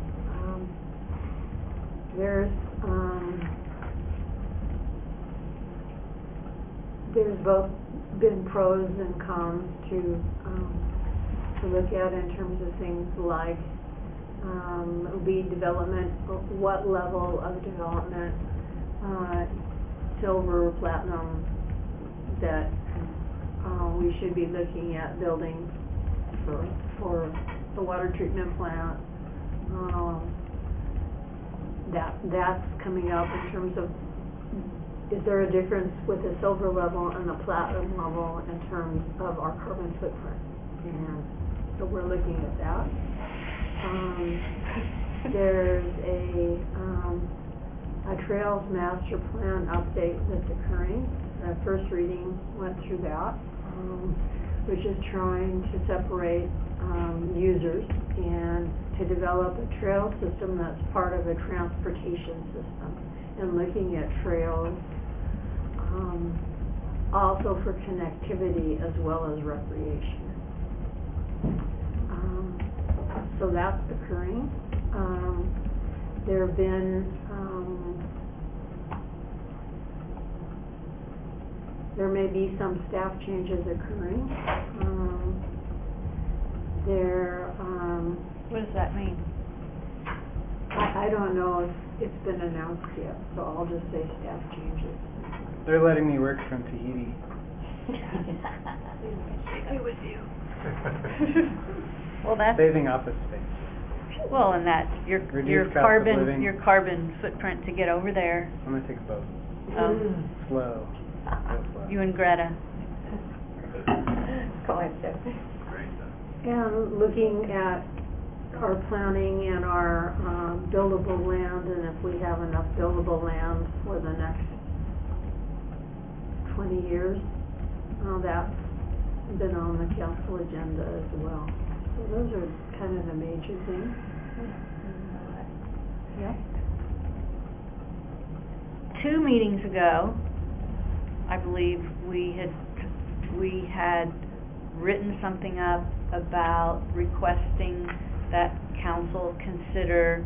There's both been pros and cons to look at in terms of things like lead development, what level of development, silver, platinum, that we should be looking at building for the water treatment plant. That's coming up in terms of, is there a difference with the silver level and the platinum level in terms of our carbon footprint? And so we're looking at that. There's a Trails Master Plan update that's occurring. The first reading went through that, which is trying to separate users and to develop a trail system that's part of a transportation system, and looking at trails also for connectivity as well as recreation. So that's occurring. There have been there may be some staff changes occurring. What does that mean? I don't know if it's been announced yet, so I'll just say staff changes. They're letting me work from Tahiti. I'm with you. Well, that's saving office space. Well, and that your carbon footprint to get over there. I'm gonna take a boat. Slow. You and Greta. Go ahead, Steph. And looking at our planning and our buildable land, and if we have enough buildable land for the next 20 years, that's been on the council agenda as well. So those are kind of the major things. Yeah. 2 meetings ago, I believe we had written something up about requesting that council consider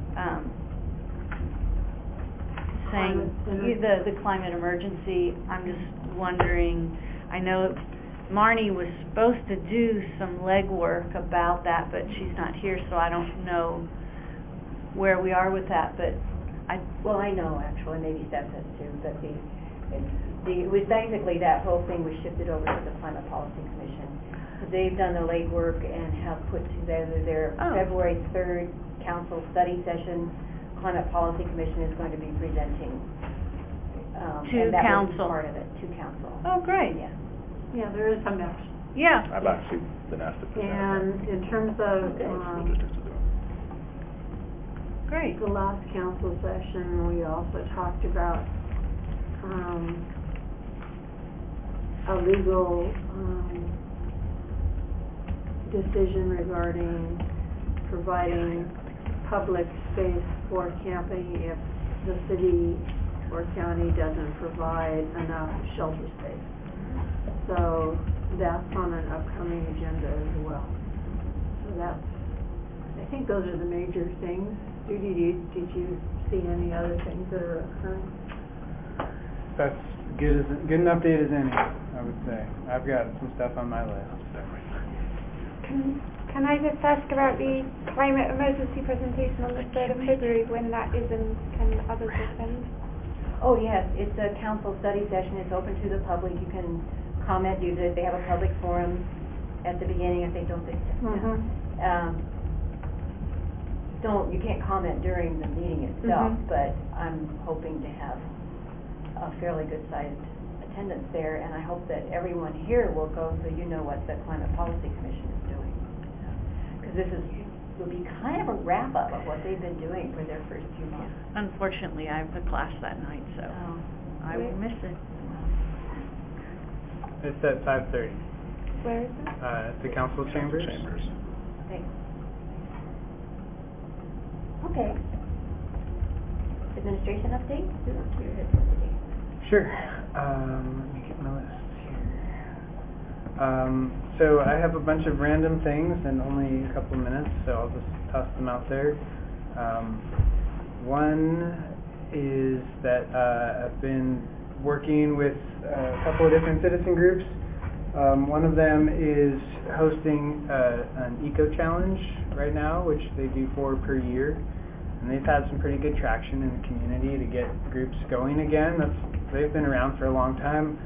saying the climate emergency. I'm just wondering, I know Marnie was supposed to do some legwork about that, but she's not here, so I don't know where we are with that. But Well, I know, actually, maybe Seth does too, but it was basically that whole thing was shifted over to the Climate Policy Commission. They've done the legwork and have put together their February 3rd council study session. Climate Policy Commission is going to be presenting. To and that will be council. part of it, to council. Oh, great. Yeah. Yeah, there is some action. Yeah. I've actually been asked to present. And in terms of, School districts to do it. Great. the last council session, we also talked about, a legal, decision regarding providing public space for camping if the city or county doesn't provide enough shelter space. So that's on an upcoming agenda as well. So that's, I think those are the major things. Judy, did you see any other things that are occurring? That's good an update as any, I would say. I've got some stuff on my list. Can I just ask about the climate emergency presentation on the 3rd of February, when that is, and can others attend? Oh, yes, it's a council study session. It's open to the public. You can comment. They have a public forum at the beginning. I think, don't they? You can't comment during the meeting itself, but I'm hoping to have a fairly good sized attendance there, and I hope that everyone here will go so you know what the Climate Policy Commission is doing. Because will be kind of a wrap up of what they've been doing for their first few months. Unfortunately, I have a class that night, so I will miss it. It's at 5:30. Where is it? At the council chambers. Thanks. Okay. Administration update? Sure. Let me get my list here. So I have a bunch of random things and only a couple of minutes, so I'll just toss them out there. One is that I've been working with a couple of different citizen groups. One of them is hosting an eco challenge right now, which they do 4 per year. And they've had some pretty good traction in the community to get groups going again. They've been around for a long time.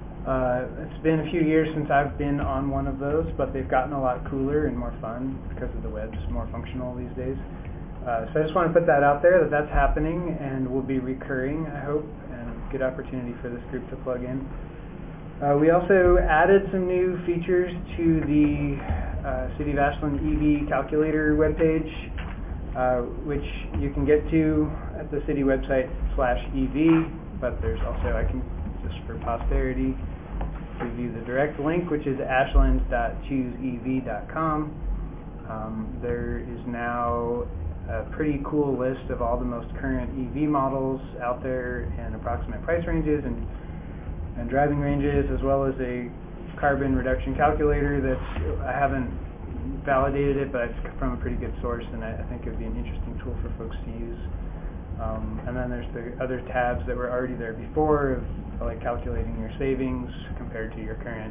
It's been a few years since I've been on one of those, but they've gotten a lot cooler and more fun because of the web's more functional these days. So I just want to put that out there, that that's happening and will be recurring, I hope, and a good opportunity for this group to plug in. We also added some new features to the City of Ashland EV calculator webpage, which you can get to at the city website /EV, but there's also, I can, just for posterity, give you the direct link, which is ashland.chooseev.com. There is now a pretty cool list of all the most current EV models out there and approximate price ranges and driving ranges, as well as a carbon reduction calculator that's, I haven't validated it, but it's from a pretty good source, and I think it would be an interesting tool for folks to use. And then there's the other tabs that were already there before, of like calculating your savings compared to your current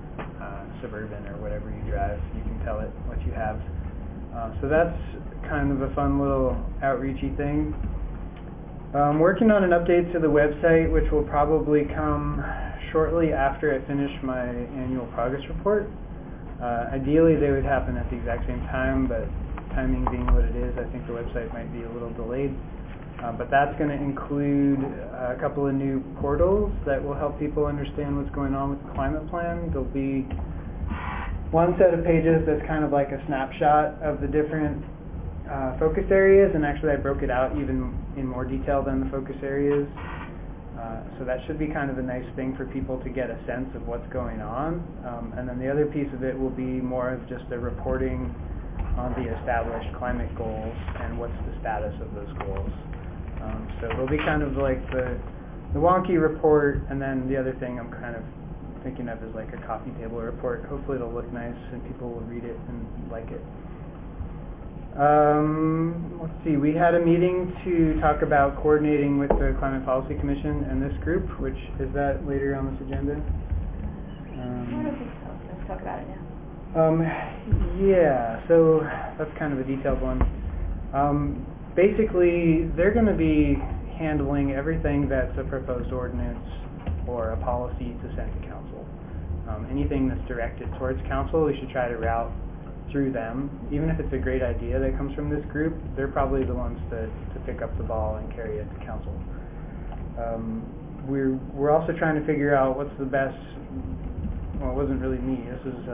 Suburban or whatever you drive. You can tell it what you have. So that's kind of a fun little outreachy thing. Working on an update to the website, which will probably come shortly after I finish my annual progress report. Ideally, they would happen at the exact same time, but timing being what it is, I think the website might be a little delayed. But that's going to include a couple of new portals that will help people understand what's going on with the climate plan. There'll be one set of pages that's kind of like a snapshot of the different focus areas, and actually I broke it out even in more detail than the focus areas. So that should be kind of a nice thing for people to get a sense of what's going on. And then the other piece of it will be more of just a reporting on the established climate goals and what's the status of those goals. So it'll be kind of like the wonky report, and then the other thing I'm kind of thinking of is like a coffee table report. Hopefully it'll look nice and people will read it and like it. Let's see, we had a meeting to talk about coordinating with the Climate Policy Commission and this group, which is that later on this agenda? Let's talk about it now. Yeah, so that's kind of a detailed one. basically, they're going to be handling everything that's a proposed ordinance or a policy to send to council. Anything that's directed towards council, we should try to route through them. Even if it's a great idea that comes from this group, they're probably the ones to pick up the ball and carry it to council. We're also trying to figure out what's the best. Well, it wasn't really me. This is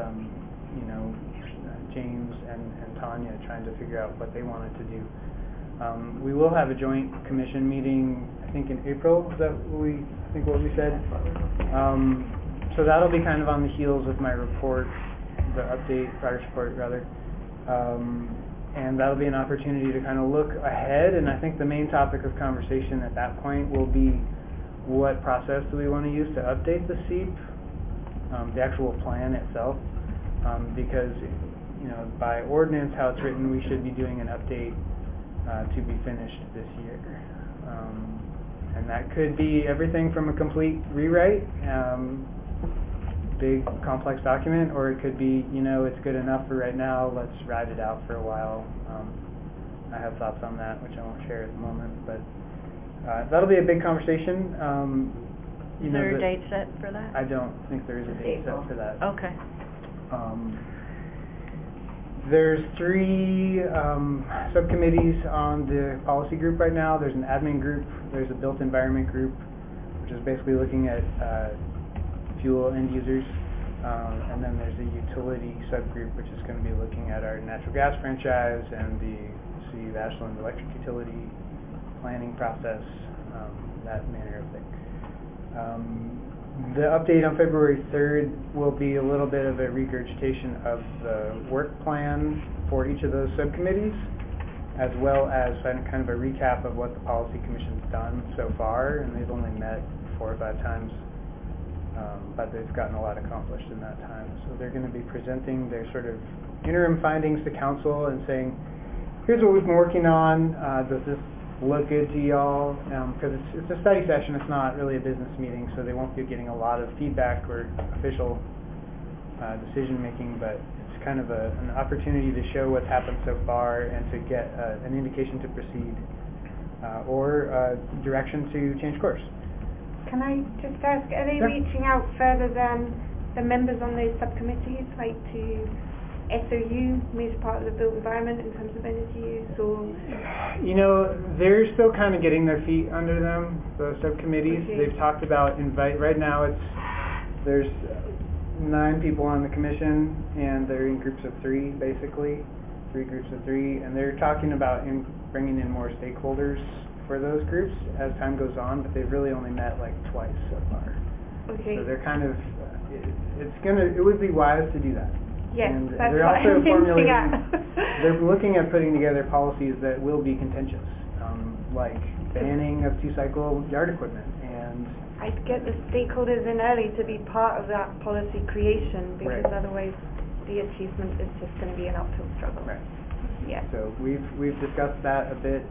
James and Tanya trying to figure out what they wanted to do. We will have a joint commission meeting, I think in April. Is that what we said? So that'll be kind of on the heels of my report, the progress report rather. And that'll be an opportunity to kind of look ahead, and I think the main topic of conversation at that point will be what process do we want to use to update the SEEP, the actual plan itself, because by ordinance, how it's written, we should be doing an update to be finished this year. And that could be everything from a complete rewrite, big complex document, or it could be, it's good enough for right now, let's ride it out for a while. I have thoughts on that, which I won't share at the moment, but that'll be a big conversation. Is there a date set for that? I don't think there is a date set for that. Okay. There's 3 subcommittees on the policy group right now. There's an admin group, there's a built environment group, which is basically looking at fuel end users, and then there's a utility subgroup, which is going to be looking at our natural gas franchise and the City of Ashland electric utility planning process, that manner of thing. The update on February 3rd will be a little bit of a regurgitation of the work plan for each of those subcommittees, as well as kind of a recap of what the Policy Commission's done so far, and they've only met 4 or 5 times, but they've gotten a lot accomplished in that time. So they're going to be presenting their sort of interim findings to council and saying, here's what we've been working on, does this look good to y'all? Because it's a study session, it's not really a business meeting, so they won't be getting a lot of feedback or official decision making, but it's kind of an opportunity to show what's happened so far and to get an indication to proceed or direction to change course. Can I just ask, are they reaching out further than the members on those subcommittees, like to SOU, major part of the built environment in terms of energy use, or? They're still kind of getting their feet under them, the subcommittees. Okay. They've talked about right now there's 9 people on the commission, and they're in groups of 3, basically, 3 groups of 3, and they're talking about bringing in more stakeholders for those groups as time goes on, but they've really only met like twice so far. Okay. So they're kind of, it would be wise to do that. Yes, and that's they're what also I'm hinting at. They're looking at putting together policies that will be contentious, like banning of 2-cycle yard equipment. And I'd get the stakeholders in early to be part of that policy creation, because otherwise the achievement is just going to be an uphill struggle. Right. Yeah. So we've discussed that a bit.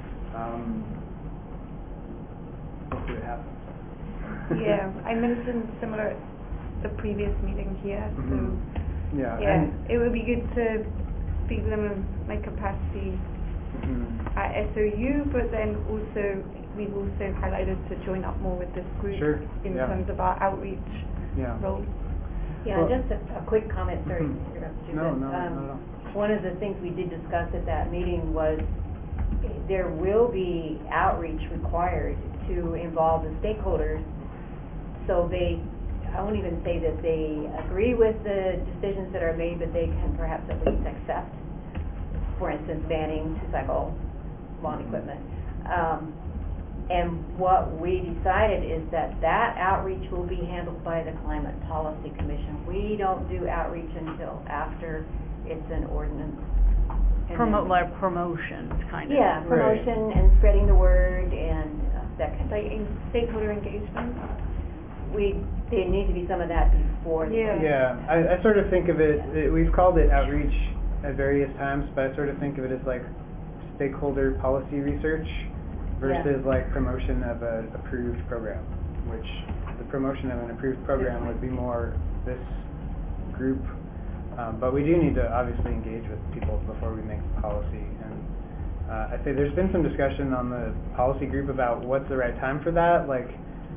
We'll see what happens. Yeah, I mentioned similar at the previous meeting here. So. Yeah, it would be good to speak to them in my capacity at SOU, but then also we've also highlighted to join up more with this group in terms of our outreach role. Yeah, well, just a quick comment, sorry to interrupt you. No. One of the things we did discuss at that meeting was there will be outreach required to involve the stakeholders, so I won't even say that they agree with the decisions that are made, but they can perhaps at least accept, for instance, banning 2-cycle lawn equipment. And what we decided is that outreach will be handled by the Climate Policy Commission. We don't do outreach until after it's an ordinance. Promotions, kind of. Yeah, promotion and spreading the word and that kind of thing. Stakeholder engagement. There needs to be some of that before. Yeah, I sort of think of it, we've called it outreach at various times, but I sort of think of it as like stakeholder policy research versus like promotion of an approved program, which the promotion of an approved program would be more this group, but we do need to obviously engage with people before we make the policy, and I'd say there's been some discussion on the policy group about what's the right time for that. Like,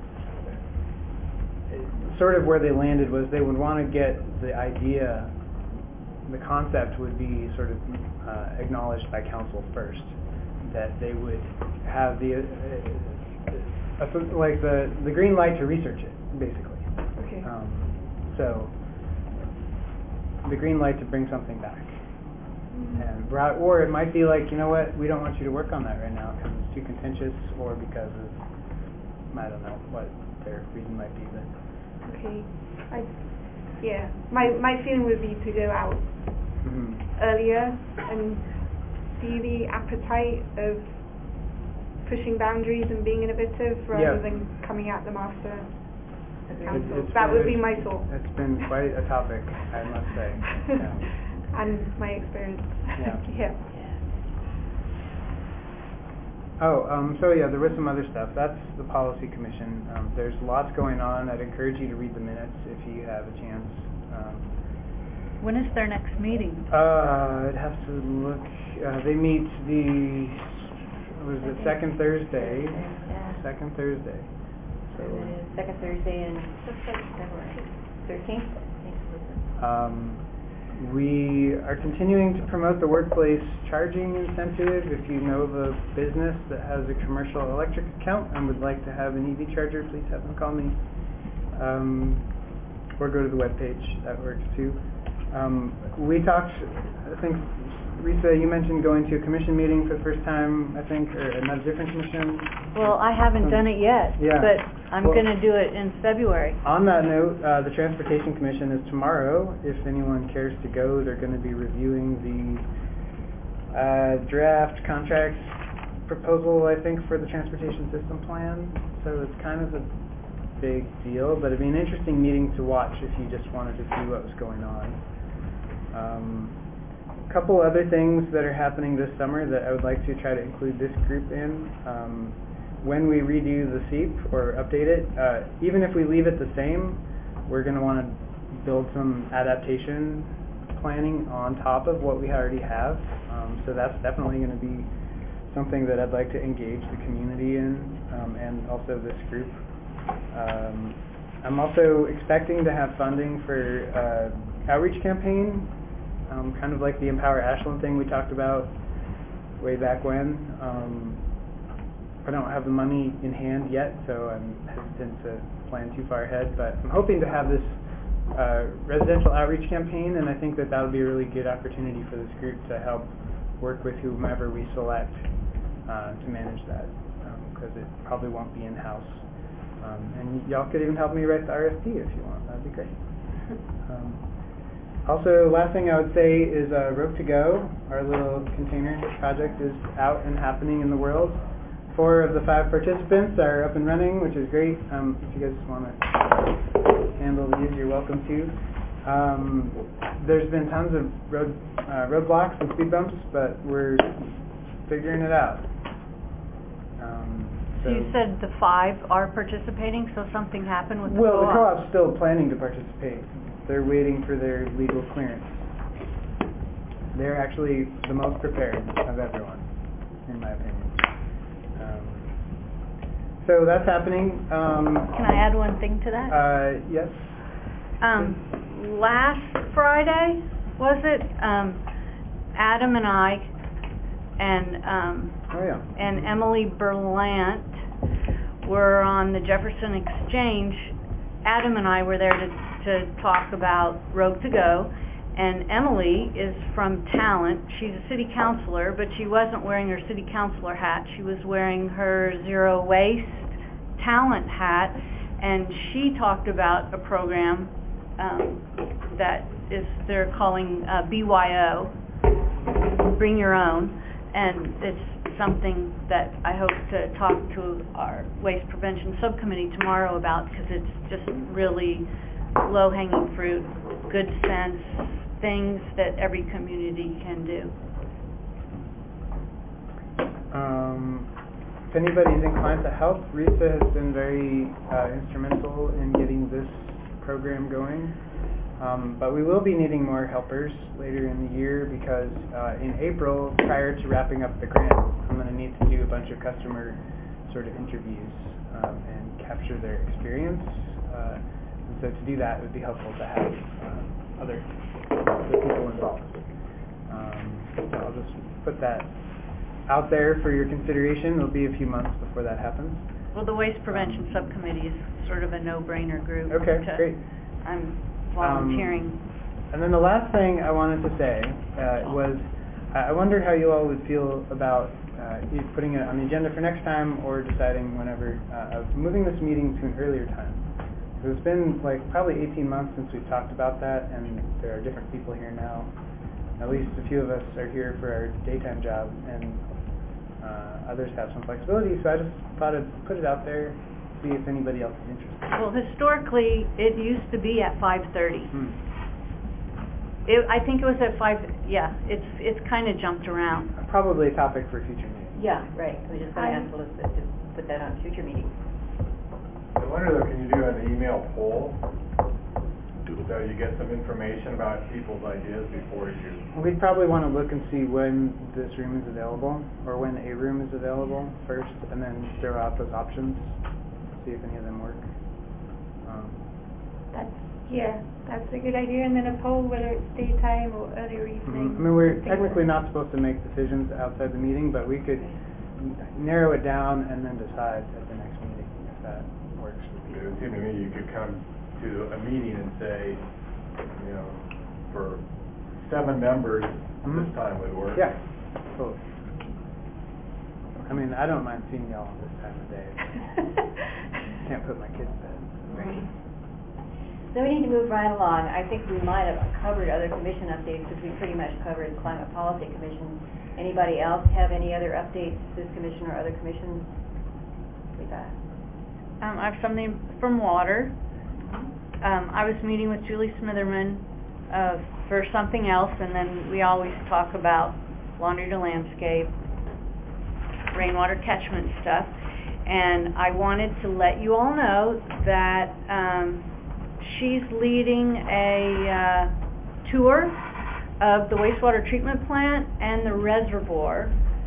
sort of where they landed was they would want to get the idea, the concept would be sort of acknowledged by council first, that they would have the the green light to research it, basically. Okay. So the green light to bring something back. And or it might be like, you know what, we don't want you to work on that right now because it's too contentious, or because of, I don't know what their reason might be. But Okay. My feeling would be to go out earlier and see the appetite of pushing boundaries and being innovative rather than coming at them after the council. That would be my thought. It's been quite a topic, I must say. Yeah. And my experience. Yeah. Oh, so yeah, there was some other stuff. That's the policy commission. There's lots going on. I'd encourage you to read the minutes if you have a chance. When is their next meeting? I'd have to look. They meet second Thursday. Second Thursday. So second Thursday in February 13th. We are continuing to promote the workplace charging incentive. If you know of a business that has a commercial electric account and would like to have an EV charger, please have them call me. Or go to the webpage. That works too. We talked, I think, Risa, you mentioned going to a commission meeting for the first time, I think, or another different commission. Well, I haven't done it yet, but I'm going to do it in February. On that note, the Transportation Commission is tomorrow. If anyone cares to go, they're going to be reviewing the draft contract proposal, I think, for the Transportation System Plan. So it's kind of a big deal, but it'd be an interesting meeting to watch if you just wanted to see what was going on. A couple other things that are happening this summer that I would like to try to include this group in. When we redo the SEEP or update it, even if we leave it the same, we're going to want to build some adaptation planning on top of what we already have. So that's definitely going to be something that I'd like to engage the community in, and also this group. I'm also expecting to have funding for outreach campaign, kind of like the Empower Ashland thing we talked about way back when. I don't have the money in hand yet, so I'm hesitant to plan too far ahead, but I'm hoping to have this residential outreach campaign, and I think that would be a really good opportunity for this group to help work with whomever we select to manage that, because it probably won't be in-house. And y'all could even help me write the RFP if you want. That'd be great. Also, last thing I would say is Rope to Go, our little container project, is out and happening in the world. 4 of the 5 participants are up and running, which is great. If you guys want to handle these, you're welcome to. There's been tons of roadblocks and speed bumps, but we're figuring it out. So you said the 5 are participating, so something happened with the co-op? Well, the co-op's still planning to participate. They're waiting for their legal clearance. They're actually the most prepared of everyone, in my opinion. So that's happening. Can I add one thing to that? Yes. Last Friday, was it? Adam and I and Emily Berlant were on the Jefferson Exchange. Adam and I were there to talk about Rope to Go, and Emily is from Talent. She's a city councilor, but she wasn't wearing her city councilor hat. She was wearing her zero waste talent hat, and she talked about a program that is they're calling BYO, Bring Your Own, and it's something that I hope to talk to our Waste Prevention Subcommittee tomorrow about, because it's just really low-hanging fruit, good sense, things that every community can do. If anybody's inclined to help, Risa has been very instrumental in getting this program going. But we will be needing more helpers later in the year because in April, prior to wrapping up the grant, I'm going to need to do a bunch of customer sort of interviews and capture their experience. And so to do that, it would be helpful to have other people involved. So I'll just put that out there for your consideration. It'll be a few months before that happens. Well, the Waste Prevention Subcommittee is sort of a no-brainer group. Okay, great. I'm volunteering. And then the last thing I wanted to say was I wondered how you all would feel about putting it on the agenda for next time or deciding whenever of moving this meeting to an earlier time. It's been like probably 18 months since we've talked about that, and there are different people here now. At least a few of us are here for our daytime job, and others have some flexibility, so I just thought I'd put it out there, see if anybody else is interested. Well, historically, it used to be at 5:30. I think it was at 5, yeah, it's kind of jumped around. Probably a topic for a future meeting. Yeah, right. We just going to ask Elizabeth to put that on future meetings. I wonder though, can you do an email poll? So you get some information about people's ideas before you... We'd probably want to look and see when this room is available, or when a room is available first, and then throw out those options, see if any of them work. That's a good idea. And then a poll, whether it's daytime or earlier evening. I mean, we're technically not supposed to make decisions outside the meeting, but we could narrow it down and then decide at the next meeting if that works. It would seem to me you could come to a meeting and say, you know, for 7 members, this time would work. Yeah, totally. I mean, I don't mind seeing y'all this time of day. Can't put my kids to bed. Right. So we need to move right along. I think we might have covered other commission updates because we pretty much covered Climate Policy Commission. Anybody else have any other updates, this commission or other commissions? With that. I have something from water. I was meeting with Julie Smitherman for something else, and then we always talk about laundry to landscape, rainwater catchment stuff. And I wanted to let you all know that she's leading a tour of the wastewater treatment plant and the reservoir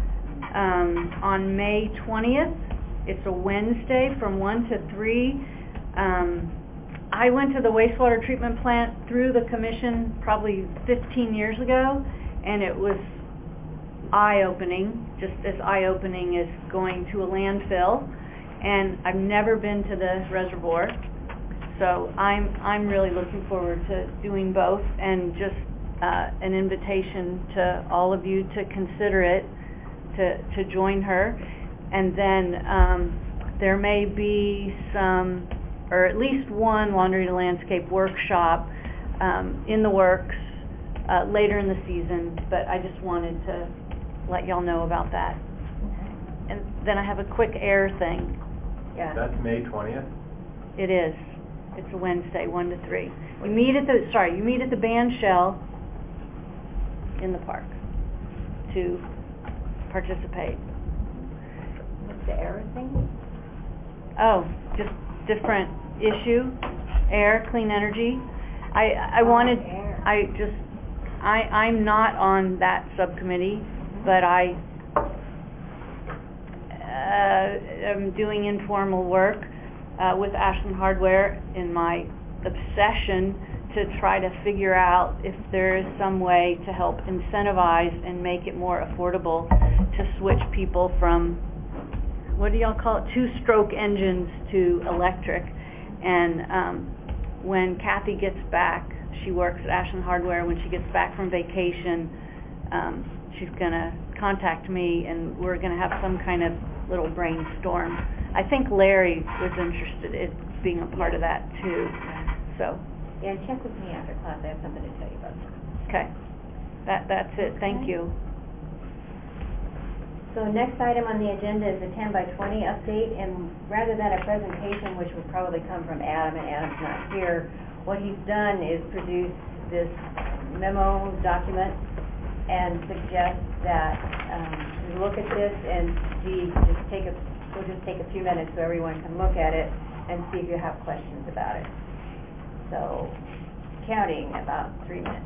on May 20th. It's a Wednesday from 1 to 3. I went to the wastewater treatment plant through the commission probably 15 years ago, and it was eye-opening, just as eye-opening as going to a landfill. And I've never been to the reservoir, so I'm really looking forward to doing both, and just an invitation to all of you to consider it, to join her. And then there may be some, or at least one laundry to landscape workshop in the works later in the season, but I just wanted to let y'all know about that. And then I have a quick air thing. Yeah. That's May 20th? It is. It's a Wednesday, 1 to 3. You meet at the band shell in the park to participate. What's the air thing? Oh, just different issue, air, clean energy. I'm not on that subcommittee, but I am doing informal work with Ashland Hardware in my obsession to try to figure out if there is some way to help incentivize and make it more affordable to switch people from, what do y'all call it, 2-stroke engines to electric. And when Kathy gets back, she works at Ashland Hardware, when she gets back from vacation, she's going to contact me, and we're going to have some kind of little brainstorm. I think Larry was interested in being a part of that too. So. Yeah, check with me after class. I have something to tell you about that. Okay. That's it. Thank you. So next item on the agenda is the 10 by 20 update, and rather than a presentation, which would probably come from Adam, and Adam's not here, what he's done is produce this memo document and suggest that we look at this and see, we'll just take a few minutes so everyone can look at it and see if you have questions about it. So Counting, about 3 minutes.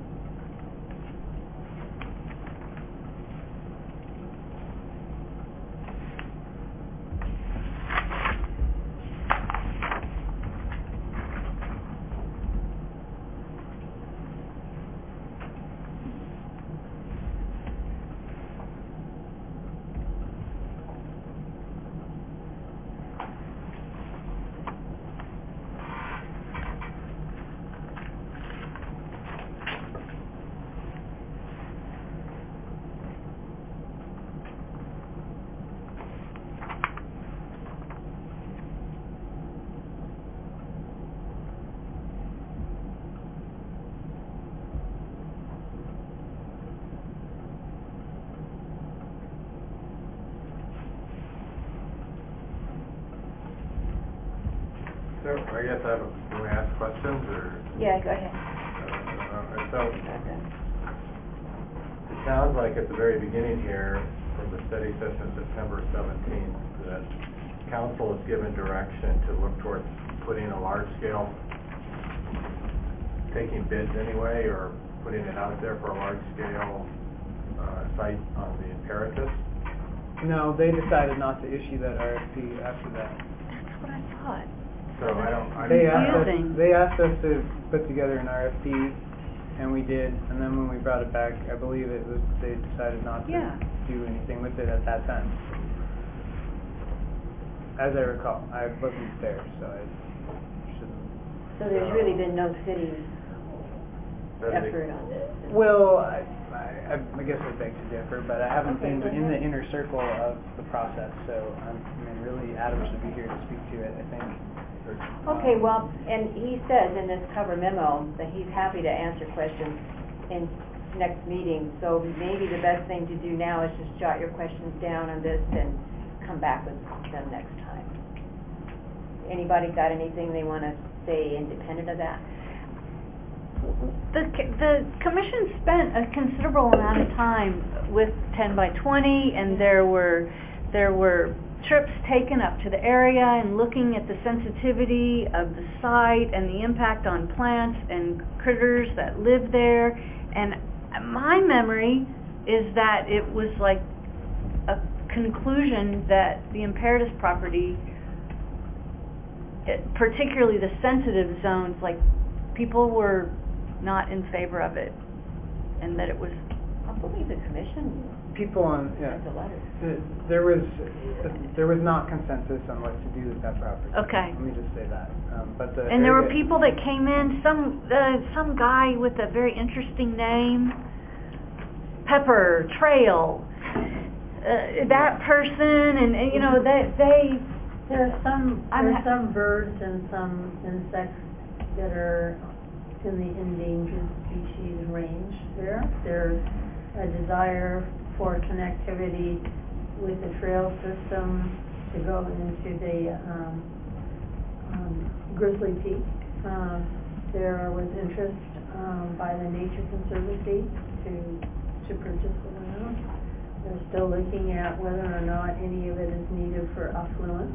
So I guess I have, can we ask questions or? Yeah, go ahead. So it sounds like at the very beginning here, from the study session September 17th, that council is given direction to look towards putting a large scale, taking bids anyway, or putting it out there for a large scale site on the Imperatus. No, they decided not to issue that RFP after that. That's what I thought. So They asked us to put together an RFP, and we did. And then when we brought it back, I believe they decided not to do anything with it at that time. As I recall, I wasn't there, so I shouldn't. So there's really been no city effort on this? Well, I guess I beg to differ, but I haven't been in the inner circle of the process, so really Adams would be here to speak to it, I think. Okay, well, and he says in this cover memo that he's happy to answer questions in next meeting, so maybe the best thing to do now is just jot your questions down on this and come back with them next time. Anybody got anything they want to say independent of that? The commission spent a considerable amount of time with 10 by 20, and there were trips taken up to the area and looking at the sensitivity of the site and the impact on plants and critters that live there. And my memory is that it was like a conclusion that the Imperatus property, particularly the sensitive zones, like people were not in favor of it, and that it was, I believe the commission people on sent a letter. There was not consensus on what to do with that property. Okay. Let me just say that. But and there were people that came in, some guy with a very interesting name, Pepper Trail, that person, and you know they There's some birds and some insects that are in the endangered species range there. There's a desire for connectivity with the trail system to go into the Grizzly Peak. There was interest by the Nature Conservancy to purchase the land. They're still looking at whether or not any of it is needed for affluence.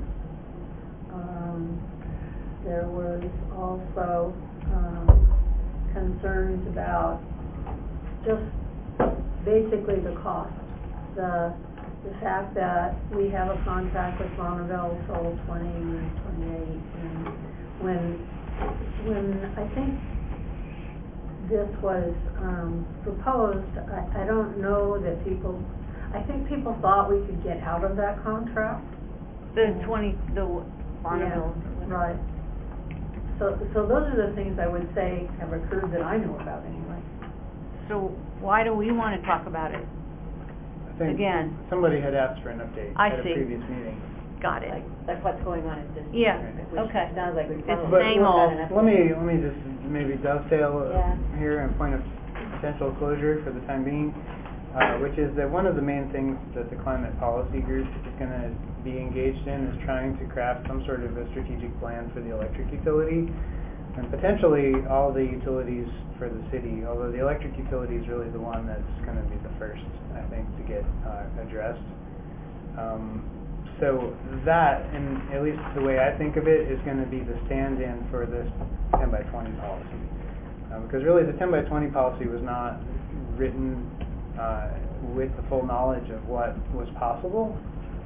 There was also concerns about just basically the cost. The fact that we have a contract with Bonneville till 2028, and when I think this was proposed, I don't know that I think people thought we could get out of that contract. the Bonneville. Yeah, right. So those are the things I would say have occurred that I know about anyway. So why do we want to talk about it? I think Again. somebody had asked for an update I at see. a previous meeting. Got it. Like what's going on at this Yeah, which okay. sounds like we It's probably same old. Let me just maybe dovetail Yeah. here and point of potential closure for the time being, which is that one of the main things that the climate policy group is going to be engaged in is trying to craft some sort of a strategic plan for the electric utility and potentially all the utilities for the city, although the electric utility is really the one that's going to be the first, I think, to get addressed. So that, and at least the way I think of it, is going to be the stand-in for this 10 by 20 policy. Because really the 10 by 20 policy was not written with the full knowledge of what was possible.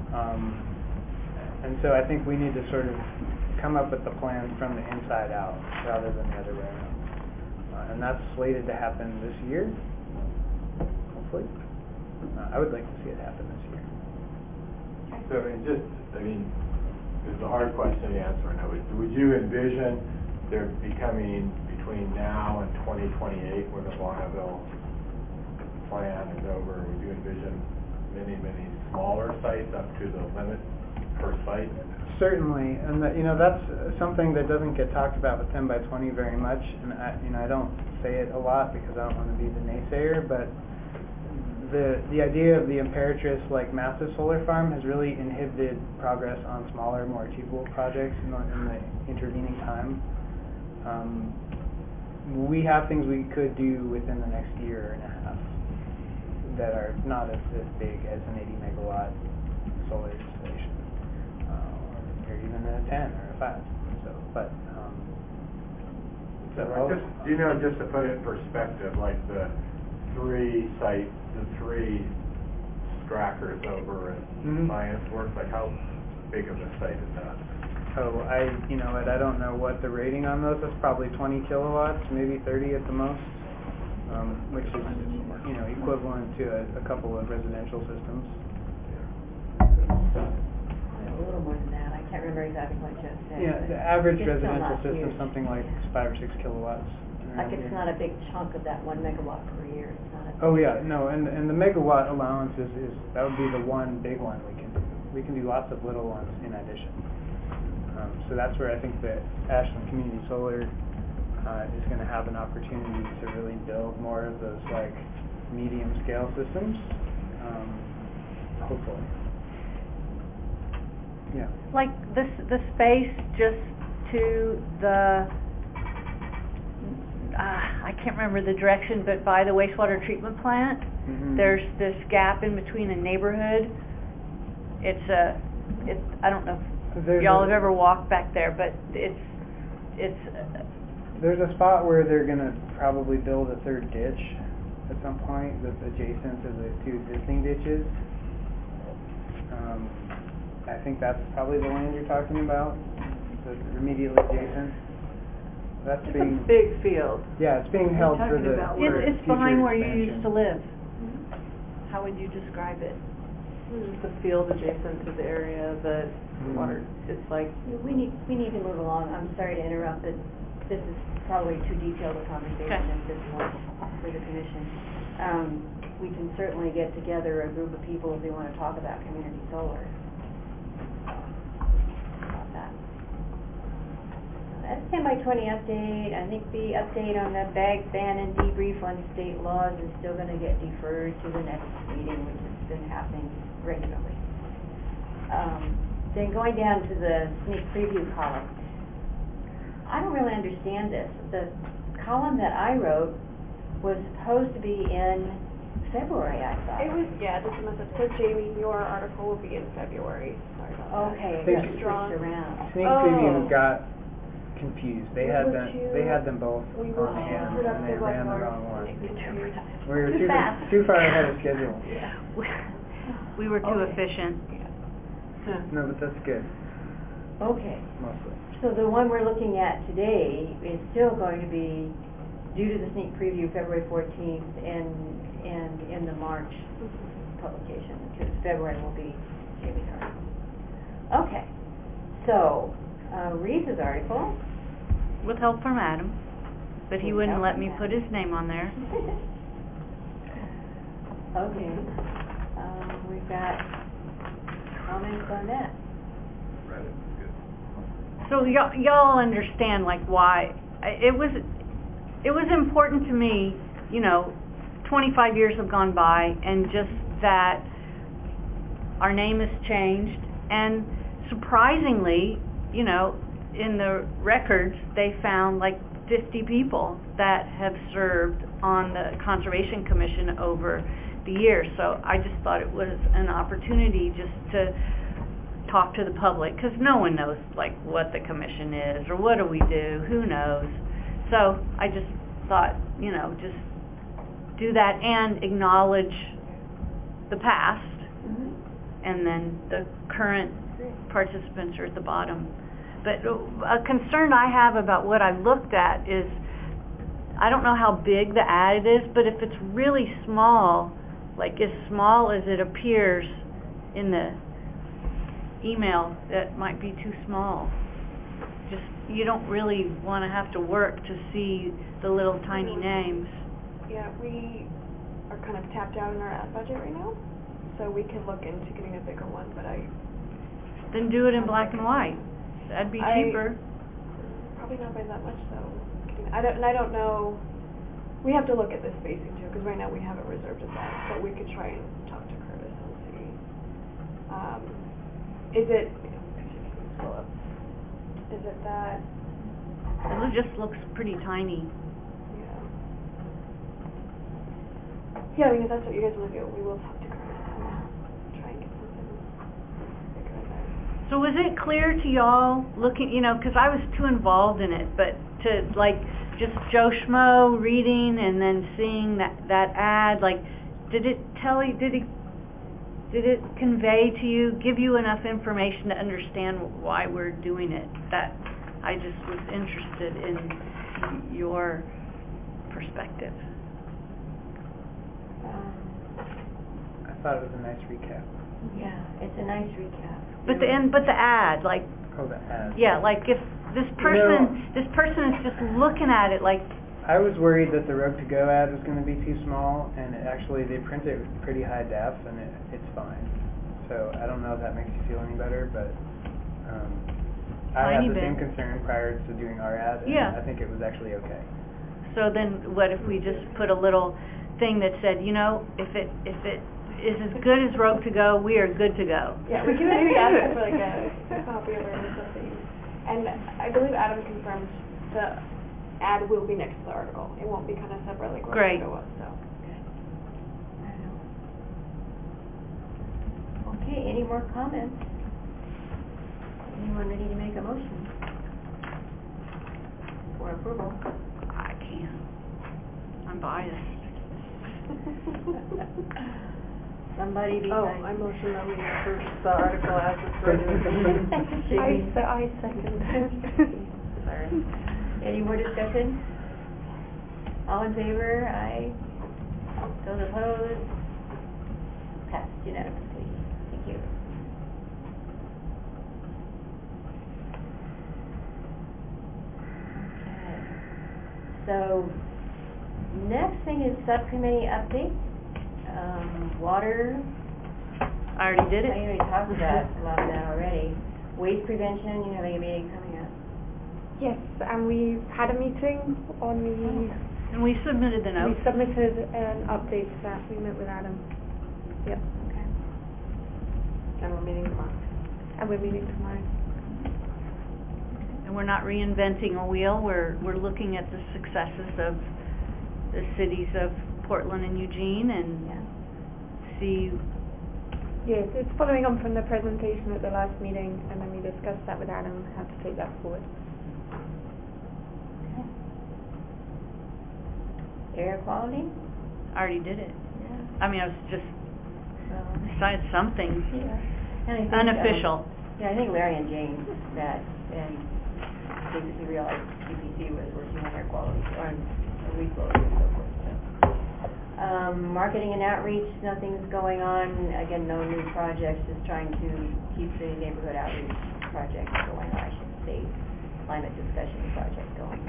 And so I think we need to sort of come up with the plan from the inside out rather than the other way around. And that's slated to happen this year, hopefully. I would like to see it happen this year. So, it's a hard question to answer. Now, would you envision there becoming between now and 2028, when the Bonneville plan is over, would you envision many, many smaller sites up to the limit per site? Certainly, and that's something that doesn't get talked about with 10 by 20 very much, and I don't say it a lot because I don't want to be the naysayer, but the idea of the Imperatrice like massive solar farm has really inhibited progress on smaller, more achievable projects in the intervening time. We have things we could do within the next year and a half that are not as big as an 80 megawatt solar installation. Or even a 10 or a 5. Just to put it in perspective, like the three Strackers over in Science Works, like how big of a site is that? Oh, I don't know what the rating on those is. Probably 20 kilowatts, maybe 30 at the most, which is equivalent to a couple of residential systems. A little more than that. I can't remember exactly what Jeff said. Yeah, the average it's still residential not system huge. something like 5 or 6 kilowatts. Like it's not a big chunk of that 1 megawatt per year. It's not a Oh yeah, no, and the megawatt allowance is that would be the one big one we can do. We can do lots of little ones in addition. So that's where I think that Ashland Community Solar is going to have an opportunity to really build more of those like medium scale systems, hopefully. Yeah. Like the space just to the I can't remember the direction, but by the wastewater treatment plant, there's this gap in between a neighborhood. I don't know if y'all have ever walked back there, but it's there's a spot where they're going to probably build a third ditch at some point that's adjacent to the two existing ditches. I think that's probably the land you're talking about, so it's immediately adjacent. That's It's being a big field. Yeah, it's being held for the it's future behind where you expansion. used to live. How would you describe it? Just a field adjacent to the area that water. It's like We need to move along. I'm sorry to interrupt, but this is probably too detailed a conversation at this point for the commission. We can certainly get together a group of people if they want to talk about community solar. About that. That's 10 by 20 update. I think the update on the bag ban and debrief on state laws is still going to get deferred to the next meeting, which has been happening regularly. Then going down to the sneak preview column. I don't really understand this. The column that I wrote was supposed to be in February, I thought. It was, just a message. So Jamie, your article will be in February. Sorry about that. Okay, Thank it got you. switched around. Sneak preview got confused. They had them both We were on too hand, and they productive ran the on wrong our one. sneak preview. We were Too fast. too far ahead of schedule. We were too efficient. No, but that's good, Okay, mostly. so the one we're looking at today is still going to be due to the sneak preview February 14th and in the March publication, because February will be Jamie's article. Okay, so Reese's article. With help from Adam, but he With wouldn't help let from me Adam. put his name on there. Okay, we've got comments on that. Read it, good. So y'all understand like why it was important to me, 25 years have gone by and just that our name has changed, and surprisingly, in the records they found like 50 people that have served on the Conservation Commission over the years. So I just thought it was an opportunity just to talk to the public, because no one knows like what the commission is or what do we do, who knows. So I just thought, just do that and acknowledge the past, and then the current participants are at the bottom. But a concern I have about what I've looked at is, I don't know how big the ad is, but if it's really small, like as small as it appears in the email, that might be too small. Just, you don't really want to have to work to see the little tiny names. Yeah, we are kind of tapped out in our ad budget right now, so we could look into getting a bigger one, but Then do it in black and white. That'd be cheaper. Probably not by that much though. I don't know. We have to look at the spacing too, because right now we have it reserved as that, but we could try and talk to Curtis and see. Is it that? It just looks pretty tiny. Yeah, I mean, if that's what you guys want to do, we will talk to Curtis and try and get something bigger in there. So was it clear to y'all, looking, because I was too involved in it, but to just Joe Schmo reading and then seeing that ad, did it convey to you, give you enough information to understand why we're doing it? That I just was interested in your perspective. I thought it was a nice recap. Yeah, it's a nice recap. But the ad, Oh, the ad. yeah, if this person is just looking at it I was worried that the Rogue to Go ad was going to be too small, and they print it pretty high def, and it's fine. So I don't know if that makes you feel any better, but I had the same concern prior to doing our ad, and I think it was actually okay. So then what if we just put a little thing that said, if it is as good as Rogue to Go, we are good to go. Yeah, we can maybe ask for a copy of it or something. And I believe Adam confirmed the ad will be next to the article. It won't be kind of separate like Rogue to Go was. So. Okay, any more comments? Anyone ready to make a motion for approval? I can't. I'm biased. Somebody besides. I motion that we approve the article as it's written. I second. Sorry. Any more discussion? All in favor? Aye. Those opposed? Passed unanimously. Thank you. Okay. So, next thing is subcommittee update. Water. I already did it. I already talked about a lot of that already. Waste prevention, you have a meeting coming up. Yes, and we had a meeting on the... And we submitted the note. We submitted an update to that. We met with Adam. Yep. Okay. And we're meeting tomorrow. And we're meeting tomorrow. And we're not reinventing a wheel. We're looking at the successes of the cities of Portland and Eugene and see. Yes, it's following on from the presentation at the last meeting, and then we discussed that with Adam, how to take that forward. Okay. Air quality? I already did it. Yeah. I mean, I was just decided something And I think, unofficial. I think Larry and Jane met and basically realized CPC was working on air quality, on leak load and so forth. So. Marketing and outreach, nothing's going on. Again, no new projects, just trying to keep the neighborhood outreach project going, or I should say, climate discussion project going.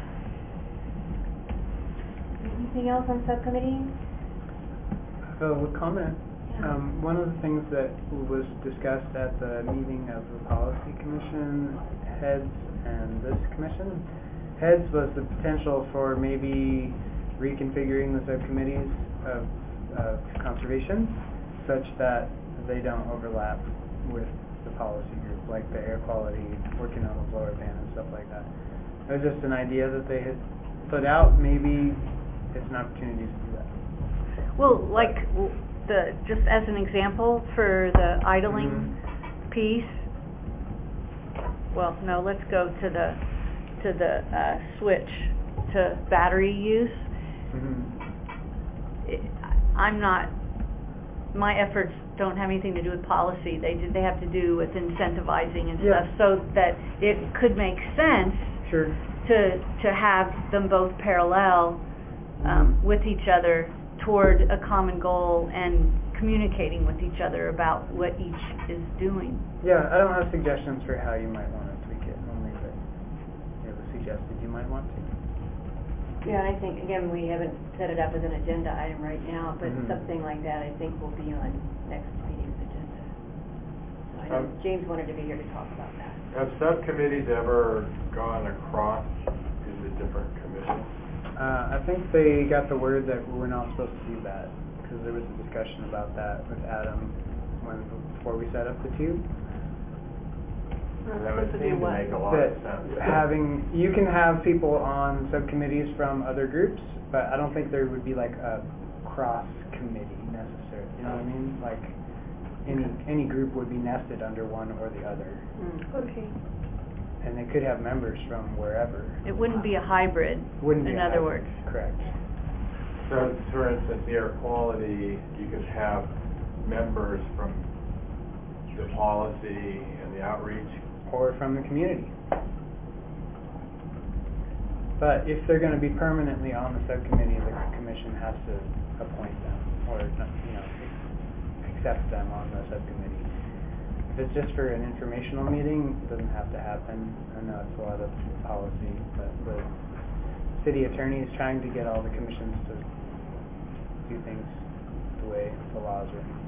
Anything else on subcommittee? So, a comment. One of the things that was discussed at the meeting of the Policy Commission heads and this commission heads was the potential for maybe reconfiguring the subcommittees of conservation such that they don't overlap with the policy group, like the air quality, working on the blower ban and stuff like that. It was just an idea that they had put out. Maybe it's an opportunity to do that. Well, just as an example for the idling piece. Well, no, let's go to the switch to battery use. I'm not, my efforts don't have anything to do with policy. They have to do with incentivizing and stuff, so that it could make sense to have them both parallel with each other toward a common goal and communicating with each other about what each is doing. Yeah, I don't have suggestions for how you might want to tweak it, only that it was suggested you might want to. Yeah, and I think, again, we haven't set it up as an agenda item right now, but something like that I think will be on next meeting's agenda. So I know James wanted to be here to talk about that. Have subcommittees ever gone across into different commissions? I think they got the word that we're not supposed to do that, because there was a discussion about that with Adam before we set up the two. That would seem to make a lot of sense. You can have people on subcommittees from other groups, but I don't think there would be like a cross committee necessarily. You know what I mean? Like any group would be nested under one or the other. Okay. And they could have members from wherever. It wouldn't be a hybrid, in other words. Correct. So, for instance, the air quality, you could have members from the policy and the outreach. Or from the community. But if they're going to be permanently on the subcommittee, the commission has to appoint them, or accept them on the subcommittee. If it's just for an informational meeting, it doesn't have to happen. I know it's a lot of policy, but the city attorney is trying to get all the commissions to do things the way the law is written.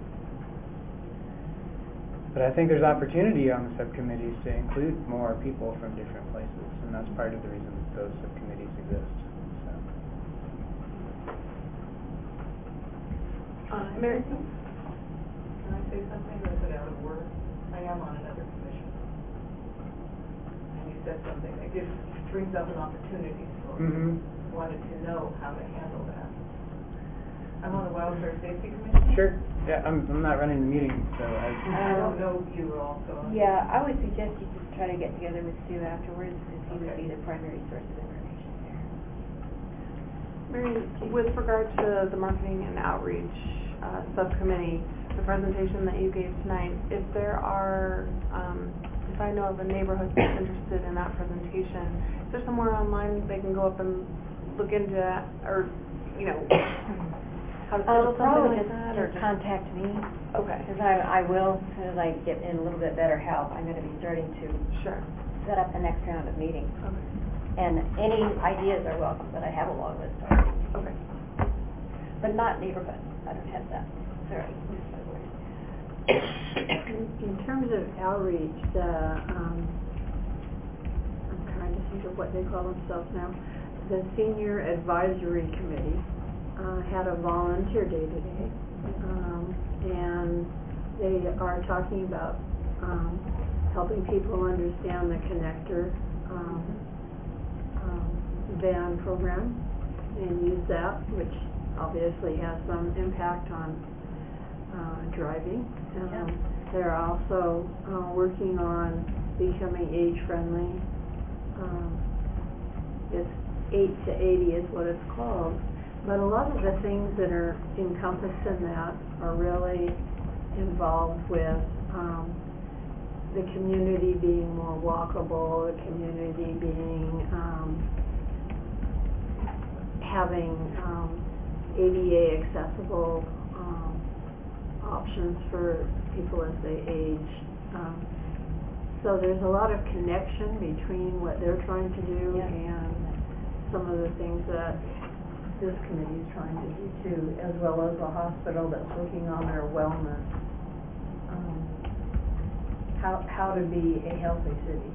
But I think there's opportunity on the subcommittees to include more people from different places, and that's part of the reason those subcommittees exist. Mary? Can I say something that's out of order? I am on another commission. And you said something that brings up an opportunity, so I wanted to know how to handle that. I'm on the Wildfire Safety Commission. Sure. Yeah, I'm not running the meeting, so I don't know if you were also on. Yeah, I would suggest you just try to get together with Stu afterwards, because he would be the primary source of information there. Mary, with regard to the marketing and outreach subcommittee, the presentation that you gave tonight, if there are, if I know of a neighborhood that's interested in that presentation, is there somewhere online they can go up and look into that, or, how to schedule something like that, or just contact me. Okay. Because I will, as soon as I get in a little bit better help, I'm going to be starting to set up the next round of meetings. Okay. And any ideas are welcome, but I have a long list already. Okay. But not neighborhood. I don't have that. Sorry. In terms of outreach, I'm trying to think of what they call themselves now. The Senior Advisory Committee had a volunteer day today, and they are talking about helping people understand the connector van program and use that, which obviously has some impact on driving. They're also working on becoming age-friendly. It's 8 to 80 is what it's called. But a lot of the things that are encompassed in that are really involved with the community being more walkable, the community being having ADA accessible options for people as they age. So there's a lot of connection between what they're trying to do and some of the things that this committee is trying to do too, as well as a hospital that's working on their wellness. How to be a healthy city.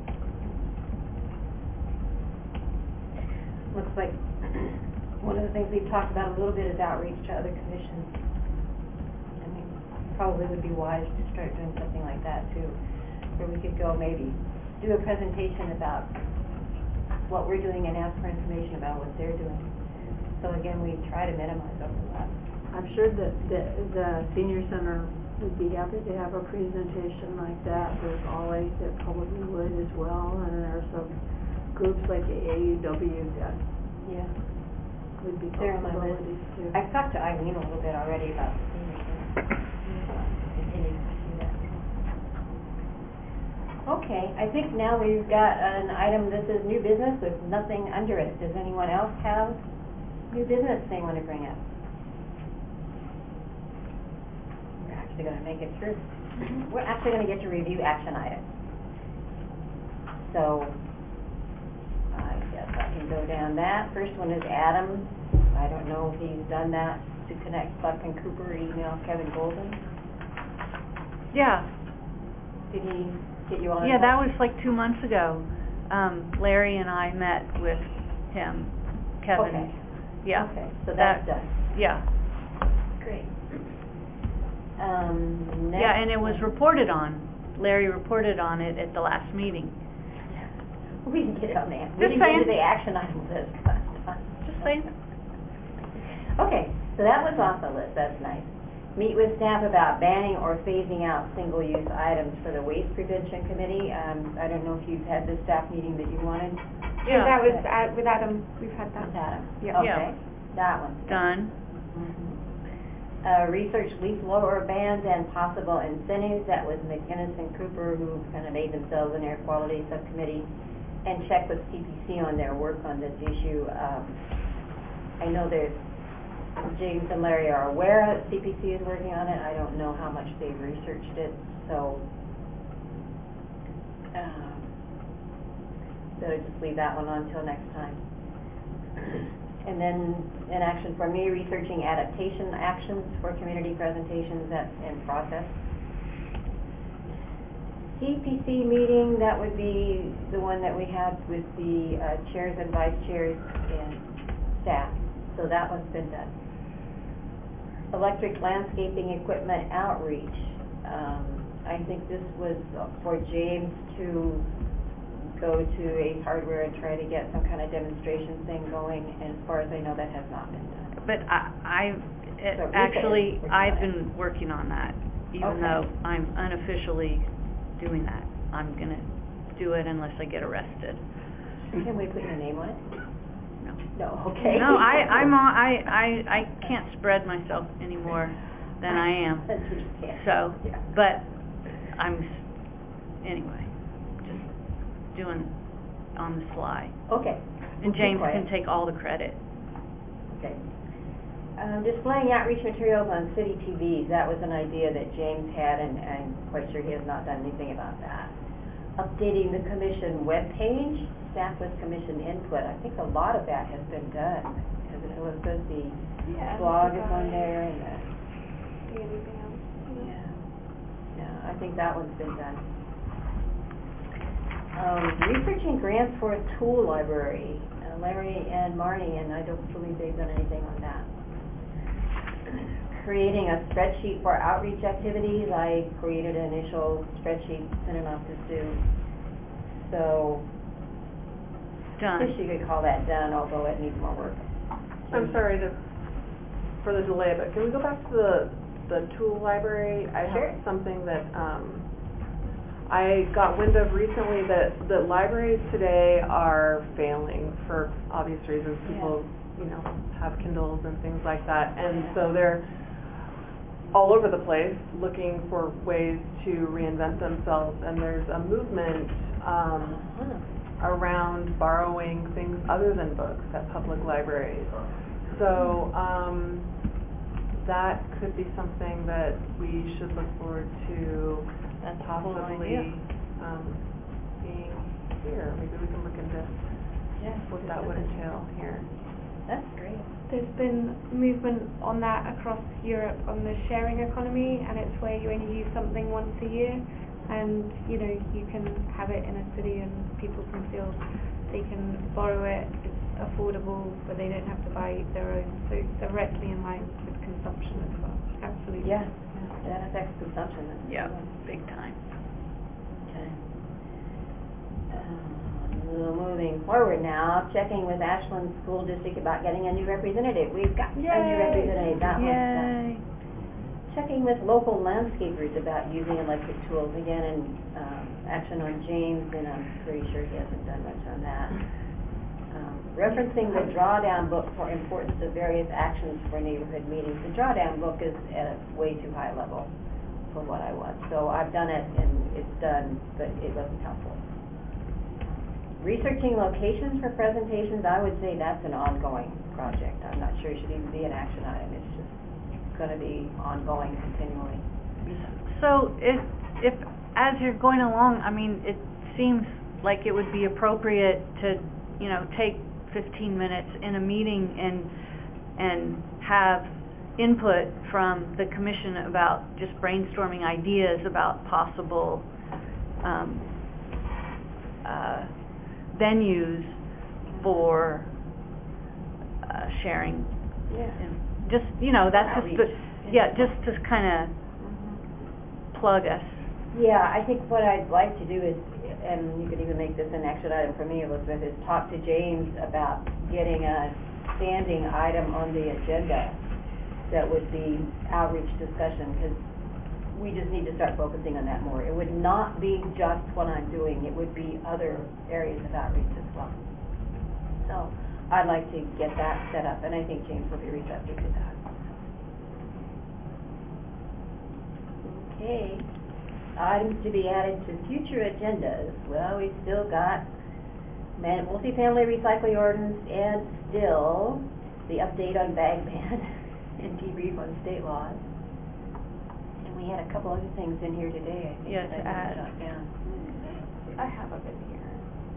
Looks like one of the things we've talked about a little bit is outreach to other commissions. I mean, probably would be wise to start doing something like that too, where we could go maybe do a presentation about what we're doing and ask for information about what they're doing. So again, we try to minimize overlap. I'm sure that the senior center would be happy to have a presentation like that. There's always that probably would as well, and there are some groups like the AUW that Yeah. would be They're on my list. possibilities too. I've talked to Eileen a little bit already about the senior center. Continuing to do that. Okay, I think now we've got an item, this is new business with nothing under it. Does anyone else have new business they want to bring up? We're actually going to make it through. We're actually going to get to review action items. So, I guess I can go down that. First one is Adam. I don't know if he's done that to connect Buck and Cooper, email Kevin Golden. Yeah. Did he get you on? Yeah, that was like 2 months ago. Larry and I met with him, Kevin. Okay. Yeah. Okay, so that's done. Yeah. Great. Yeah, and it was reported on. Larry reported on it at the last meeting. We didn't get on that. Just We didn't saying. get to the action item list last time. Just saying. Okay, so that was off the list. That's nice. Meet with staff about banning or phasing out single-use items for the Waste Prevention Committee. I don't know if you've had the staff meeting that you wanted. Yeah, that was with Adam. We've had that. With Adam. Yeah. Okay, that one's Done. Research leaf blower bans and possible incentives. That was McInnes and Cooper, who kind of made themselves an air quality subcommittee, and check with CPC on their work on this issue. I know that James and Larry are aware that CPC is working on it. I don't know how much they've researched it, so better just leave that one on until next time. And then an action for me, researching adaptation actions for community presentations. That's in process. CPC meeting, that would be the one that we had with the chairs and vice chairs and staff. So that one's been done. Electric landscaping equipment outreach. I think this was for James to go to Ace Hardware and try to get some kind of demonstration thing going, and as far as I know, that has not been done. But So actually, Rita is I've working on been working on that, even Okay. though I'm unofficially doing that. I'm gonna do it unless I get arrested. Can we put your name on it? No. No, okay. No, I can't spread myself any more than I am. So, Yeah. but anyway, just doing on the sly. Okay. And Keep James quiet. can take all the credit. Okay. Displaying outreach materials on city TVs, that was an idea that James had, and I'm quite sure he has not done anything about that. Updating the commission webpage, staff with commission input. I think a lot of that has been done, because it was good, the blog is on there, and Do anything else? yeah, I think that one's been done. Researching grants for a tool library, Larry and Marnie, and I don't believe they've done anything on that. Creating a spreadsheet for outreach activities. I created an initial spreadsheet, sent it off to Sue. So, I Done. guess you could call that done, although it needs more work. I'm sorry for the delay, but can we go back to the tool library? I Sure. have something that I got wind of recently, that the libraries today are failing for obvious reasons. People, have Kindles and things like that, and so they're all over the place looking for ways to reinvent themselves. And there's a movement around borrowing things other than books at public libraries. So that could be something that we should look forward to. That's a cool possibly idea. being here. Maybe we can look into what that would entail here. That's great. There's been movement on that across Europe on the sharing economy, and it's where you only use something once a year, and you can have it in a city and people can feel they can borrow it, it's affordable, but they don't have to buy their own, so it's directly in line with consumption as well. Absolutely. Yeah, that affects consumption. That's Yeah, good. big time. Okay. Moving forward now, checking with Ashland School District about getting a new representative. We've got a new representative. That one's done. Yay. Checking with local landscapers about using electric tools. Again, and action on James, and I'm pretty sure he hasn't done much on that. referencing the drawdown book for importance of various actions for neighborhood meetings. The drawdown book is at a way too high level for what I want. So I've done it and it's done, but it wasn't helpful. Researching locations for presentations, I would say that's an ongoing project. I'm not sure it should even be an action item. It's just going to be ongoing continually. So if as you're going along, I mean, it seems like it would be appropriate to, you know, take 15 minutes in a meeting and have input from the commission about just brainstorming ideas about possible venues for sharing. Yeah. Just, you know, that's just to kind of plug us. Yeah, I think what I'd like to do is, and you could even make this an action item for me, Elizabeth, is talk to James about getting a standing item on the agenda that would be outreach discussion, because we just need to start focusing on that more. It would not be just what I'm doing, it would be other areas of outreach as well. So I'd like to get that set up, and I think James will be receptive to that. Okay. Items to be added to future agendas. Well, we've still got multifamily recycling ordinance and still the update on bag ban and debrief on state laws. And we had a couple other things in here today, I think. Yeah, to add. Jot down. I have them in here.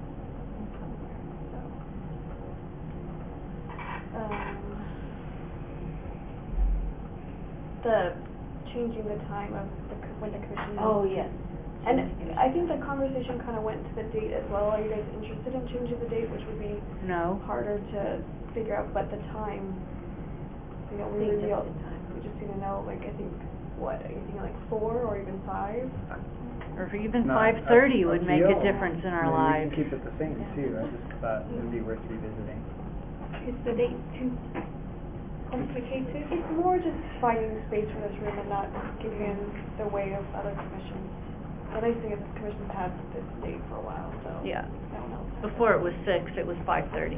The changing the time of when the commission meets. Oh, yes. And I think the conversation kind of went to the date as well. Are you guys interested in changing the date, which would be harder to figure out, but the time, you know, we just need to know, like, I think, anything like 4 or even 5? Or even 5:30 would make a difference in our lives. We can keep it the same, too. I just thought it would be worth revisiting. Is the date too complicated? It's more just finding space for this room and not getting in the way of other commissions. The nice thing is the commission's had this date for a while, so yeah. No one else. Before it was 6, it was 5:30.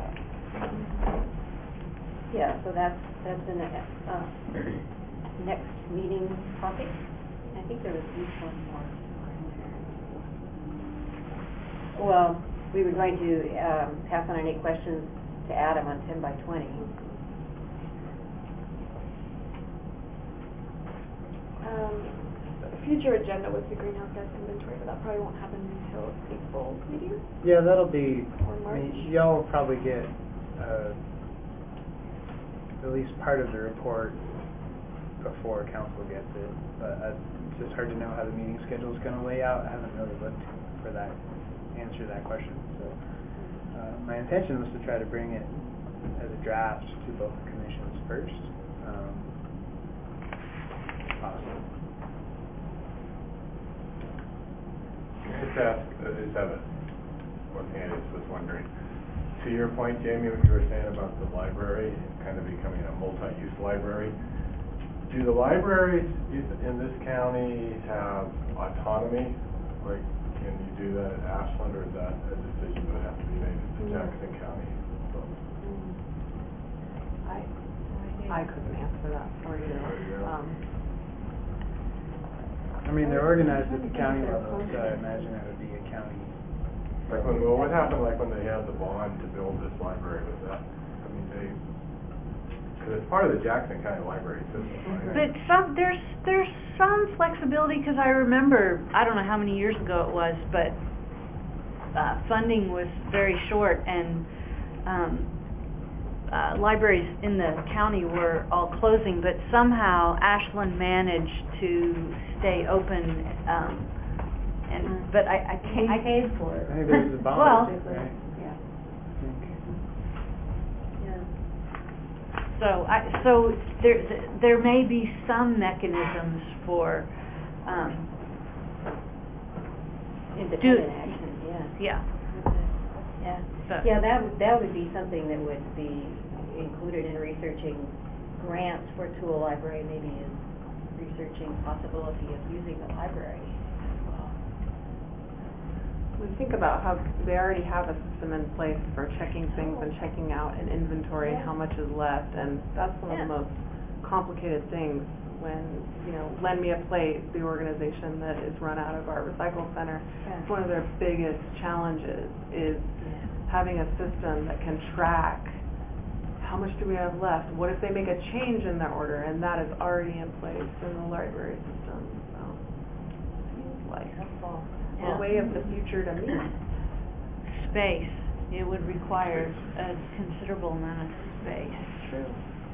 Yeah, so that's the next meeting topic. I think there was at least one more. Well, we were going to pass on any questions to Adam on 10 by 20. Future agenda was the greenhouse gas inventory, but that probably won't happen until April meeting. Yeah, that'll be. Or March. Y'all probably get at least part of the report before council gets it. But it's just hard to know how the meeting schedule is going to lay out. I haven't really looked for that answer that question. So my intention was to try to bring it as a draft to both commissions first. Possible. Just have one thing I just was wondering. To your point, Jamie, what you were saying about the library kind of becoming a multi-use library, do the libraries in this county have autonomy? Like, can you do that at Ashland, or is that a decision that would have to be made at the Jackson County? I couldn't answer that for you. I mean, they're organized at the county level, so I imagine that would be a county. Well, what happened like when they had the bond to build this library? Was that, I mean, because it's part of the Jackson County library system, right? But there's some flexibility, because I remember, I don't know how many years ago it was, but funding was very short, and libraries in the county were all closing, but somehow Ashland managed to stay open, but I can't. I paid for it. I think there's a bond. Well, right? Yeah. Yeah. So there may be some mechanisms for independent action. Yeah. Yeah. Yeah. Yeah, that would be something that would be included in researching grants for Tool Library, maybe is researching possibility of using the library as well. We think about how they already have a system in place for checking things and checking out and inventory how much is left, and that's one of the most complicated things when, you know, Lend Me a Plate, the organization that is run out of our recycle center, one of their biggest challenges is having a system that can track how much do we have left, what if they make a change in their order, and that is already in place in the library system. So seems like a way of the future to me. Space. It would require a considerable amount of space. True.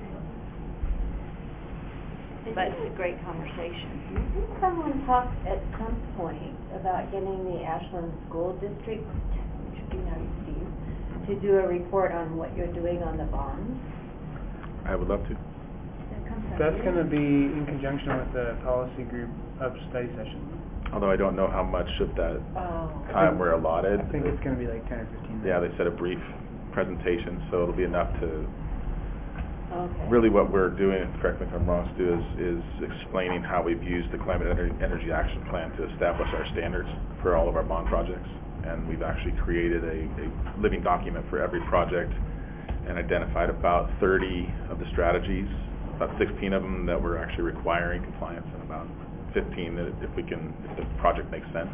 But it's a great conversation. Didn't someone talk at some point about getting the Ashland School District, which would be nice, Steve, to do a report on what you're doing on the bonds? I would love to. That's going to be in conjunction with the policy group up study session. Although I don't know how much of that time we're allotted. I think it's going to be like 10 or 15 minutes. Yeah, they said a brief presentation, so it'll be enough to... Okay. Really what we're doing, correct me if I'm wrong, Stu, is explaining how we've used the Climate Energy Action Plan to establish our standards for all of our bond projects. And we've actually created a living document for every project and identified about 30 of the strategies, about 16 of them that we're actually requiring compliance, and about 15 that if the project makes sense.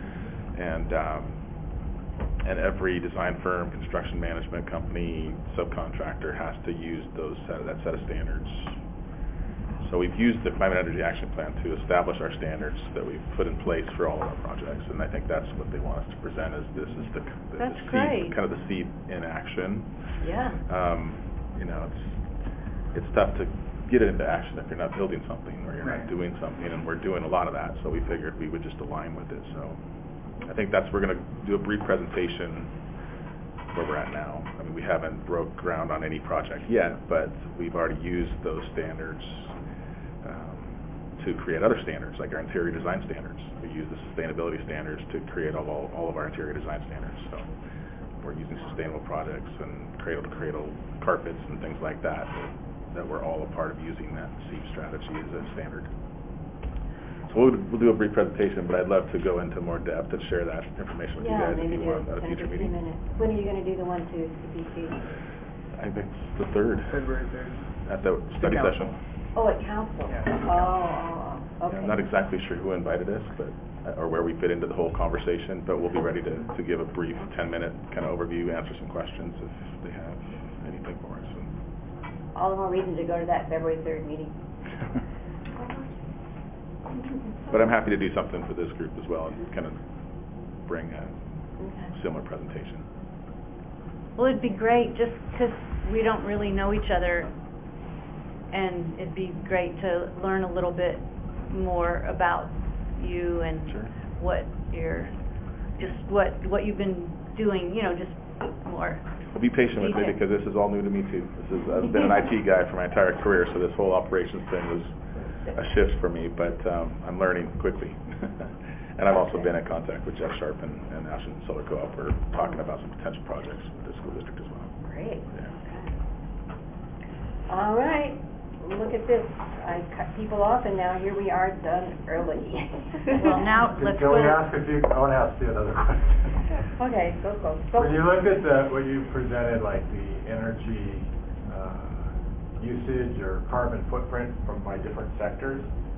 And every design firm, construction management company, subcontractor has to use that set of standards. So we've used the Climate Energy Action Plan to establish our standards that we've put in place for all of our projects, and I think that's what they want us to present. Is this is the seed, kind of the seed in action. Yeah. You know, it's tough to get it into action if you're not building something or you're not doing something, and we're doing a lot of that. So we figured we would just align with it. So I think we're going to do a brief presentation where we're at now. I mean, we haven't broke ground on any project yet, but we've already used those standards to create other standards, like our interior design standards. We use the sustainability standards to create all of our interior design standards. So we're using sustainable products and cradle-to-cradle carpets and things like that we're all a part of using that SEEP strategy as a standard. So we'll do a brief presentation, but I'd love to go into more depth and share that information with you guys if you want at a future meeting. When are you going to do the one to CPC? I think it's the 3rd. February 3rd. At the study session. Oh, at council? Yeah. Okay. Yeah, I'm not exactly sure who invited us, or where we fit into the whole conversation, but we'll be ready to give a brief 10-minute kind of overview, answer some questions if they have anything for us. All the more reason to go to that February 3rd meeting. But I'm happy to do something for this group as well and kind of bring a similar presentation. Well, it'd be great just because we don't really know each other, and it'd be great to learn a little bit more about you and what you've been doing, you know, just more. Well, be patient with me because this is all new to me too. I've been an IT guy for my entire career, so this whole operations thing was a shift for me, but I'm learning quickly. And I've also been in contact with Jeff Sharp and Ashland Solar Co-op. We're talking about some potential projects with the school district as well. Great. Yeah. Okay. All right. Look at this. I cut people off, and now here we are, done early. Well, now let's go. I want to ask you another question. Okay, go. When you look at what you presented, like the energy usage or carbon footprint by different sectors,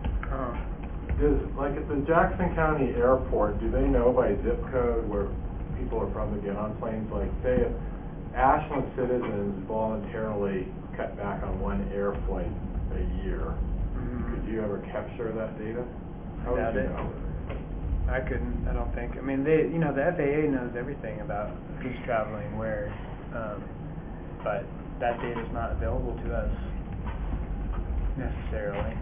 like at the Jackson County Airport, do they know by zip code where people are from that get on planes? Like, say, if Ashland citizens voluntarily cut back on one air flight a year, could you ever capture that data? How would you know? I couldn't. I don't think. I mean, the FAA knows everything about who's traveling where, but that data is not available to us necessarily.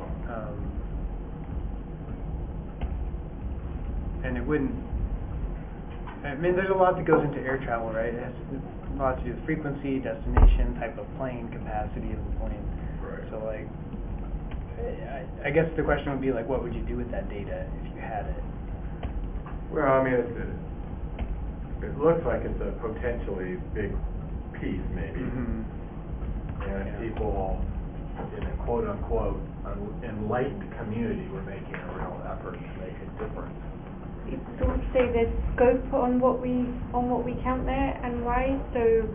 And it wouldn't. I mean, there's a lot that goes into air travel, right? It has a lot to do with frequency, destination, type of plane, capacity of the plane. Right. So, like, I guess the question would be, like, what would you do with that data if you had it? Well, I mean, it looks like it's a potentially big piece, maybe. And if people in a quote-unquote enlightened community were making a real effort to make a difference. sort of say there's scope on what we count there and why. So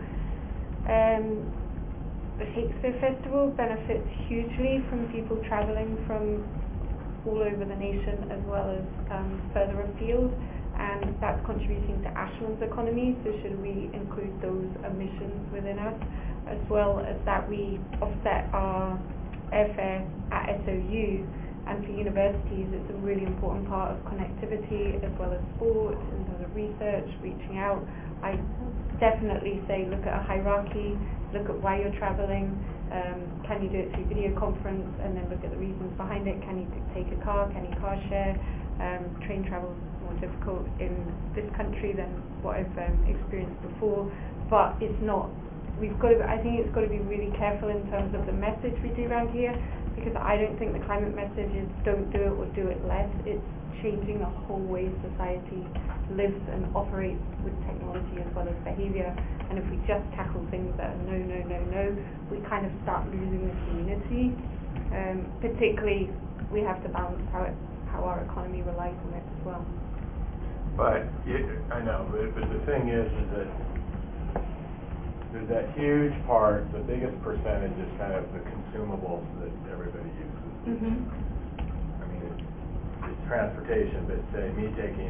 the Shakespeare Festival benefits hugely from people travelling from all over the nation as well as further afield, and that's contributing to Ashland's economy. So should we include those emissions within us, as well as that we offset our airfare at SOU, and for universities it's a really important part of connectivity as well as sports in terms of research, reaching out. I definitely say look at a hierarchy, look at why you're travelling. Can you do it through video conference, and then look at the reasons behind it? Can you take a car? Can you car share? Train travel is more difficult in this country than what I've experienced before, but it's not. I think it's got to be really careful in terms of the message we do around here, because I don't think the climate message is don't do it or do it less. It's changing the whole way society lives and operates with technology as well as behaviour. And if we just tackle things that are no, we kind of start losing the community. Particularly, we have to balance how our economy relies on it as well. But I know, but the thing is that there's that huge part, the biggest percentage is kind of the consumables that everybody uses. Mm-hmm. I mean, it's transportation, but say me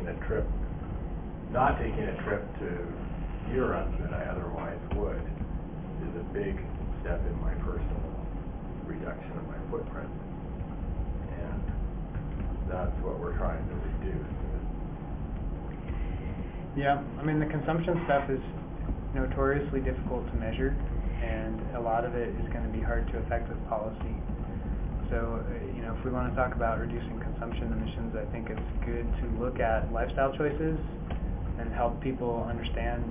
not taking a trip to Europe that I otherwise would is a big step in my personal reduction of my footprint. And that's what we're trying to reduce. Yeah, I mean, the consumption stuff is notoriously difficult to measure, and a lot of it is going to be hard to affect with policy. So, if we want to talk about reducing consumption emissions, I think it's good to look at lifestyle choices and help people understand,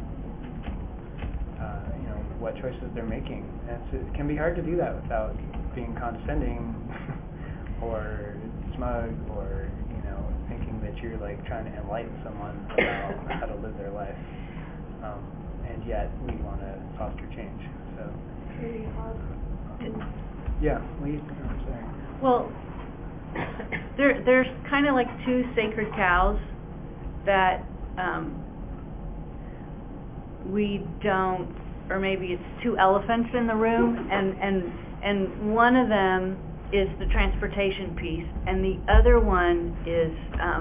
what choices they're making. And it can be hard to do that without being condescending or smug or, thinking that you're like trying to enlighten someone about how to live their life. And yet we want to foster change. So it's really hard. Yeah, Lee, I'm sorry. Well, there's kind of like two sacred cows that we don't, or maybe it's two elephants in the room, and one of them is the transportation piece, and the other one is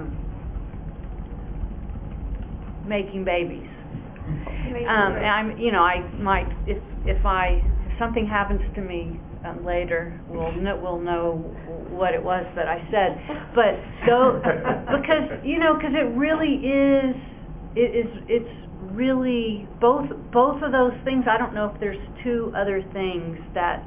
making babies. I'm, I might, if something happens to me later, we'll know what it was that I said. But because it really is, it's really both of those things. I don't know if there's two other things that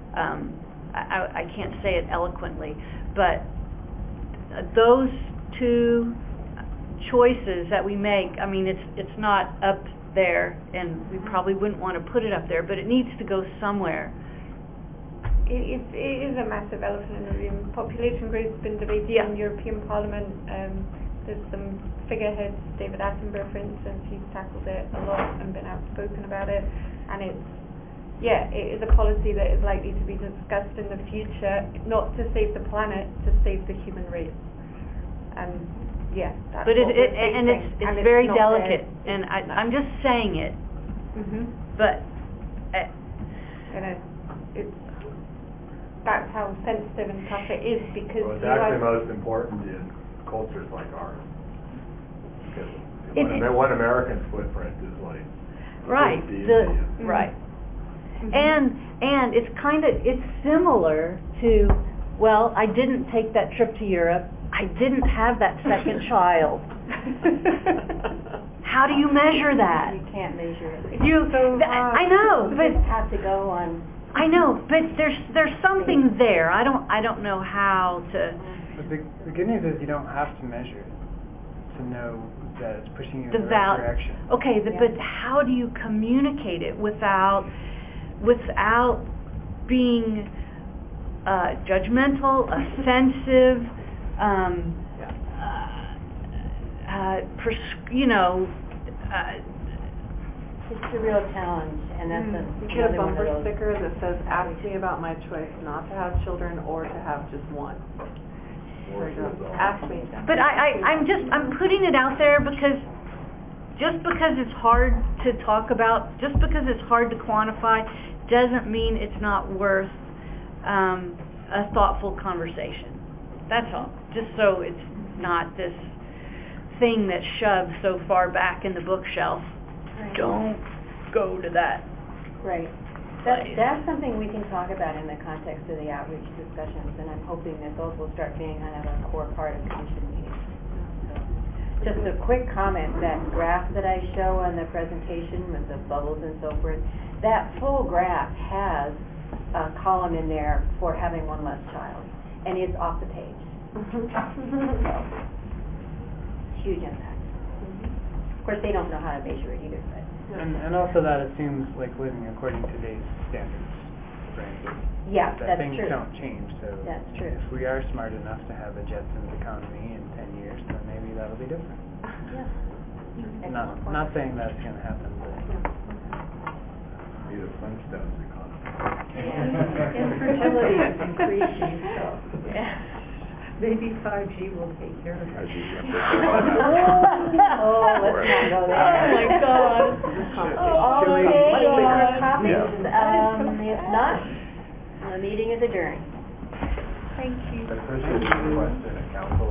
I can't say it eloquently, but those two choices that we make, I mean, it's not up there, and we probably wouldn't want to put it up there, but it needs to go somewhere. It is a massive elephant in the room. Population growth has been debated in European Parliament. There's some figureheads, David Attenborough, for instance, he's tackled it a lot and been outspoken about it, and it is a policy that is likely to be discussed in the future, not to save the planet, to save the human race. And that's but what it's very delicate, and I'm just saying it. Mm-hmm. But that's how sensitive and tough it is, because it's actually most important in cultures like ours, because one American's footprint is like right, right. Mm-hmm. And it's similar to, well, I didn't take that trip to Europe. I didn't have that second child. How do you measure that? You can't measure it. I know, but you just have to go on. I know, but there's something there. I don't know how to. But the good news is you don't have to measure it to know that it's pushing you in the right direction. Okay, but how do you communicate it without being judgmental, offensive, it's a real challenge, and that's you get a bumper sticker that says, "Ask me about my choice not to have children or to have just one." Ask me. But I'm putting it out there because just because it's hard to talk about, just because it's hard to quantify, doesn't mean it's not worth a thoughtful conversation. That's all. Just so it's not this thing that's shoved so far back in the bookshelf. Right. Don't go to that. Right. That's something we can talk about in the context of the outreach discussions, and I'm hoping that those will start being kind of a core part of commission meetings. So, just a quick comment, that graph that I show on the presentation with the bubbles and so forth, that full graph has a column in there for having one less child, and it's off the page. So, huge impact. Of course, they don't know how to measure it either, but. And also that assumes like living according to today's standards, right? Yeah, that that's things true. don't change, so That's true. if we are smart enough to have a Jetsons economy in 10 years, then maybe that'll be different. Yeah. Not saying that's going to happen, but Be the Flintstones economy. Infertility is increasing, so, yeah. Maybe 5G will take care of it. As you can Oh, let's not go there. Oh, my God. Okay, more copies? Yeah. If not, the meeting is adjourned. Thank you. I appreciate the question at council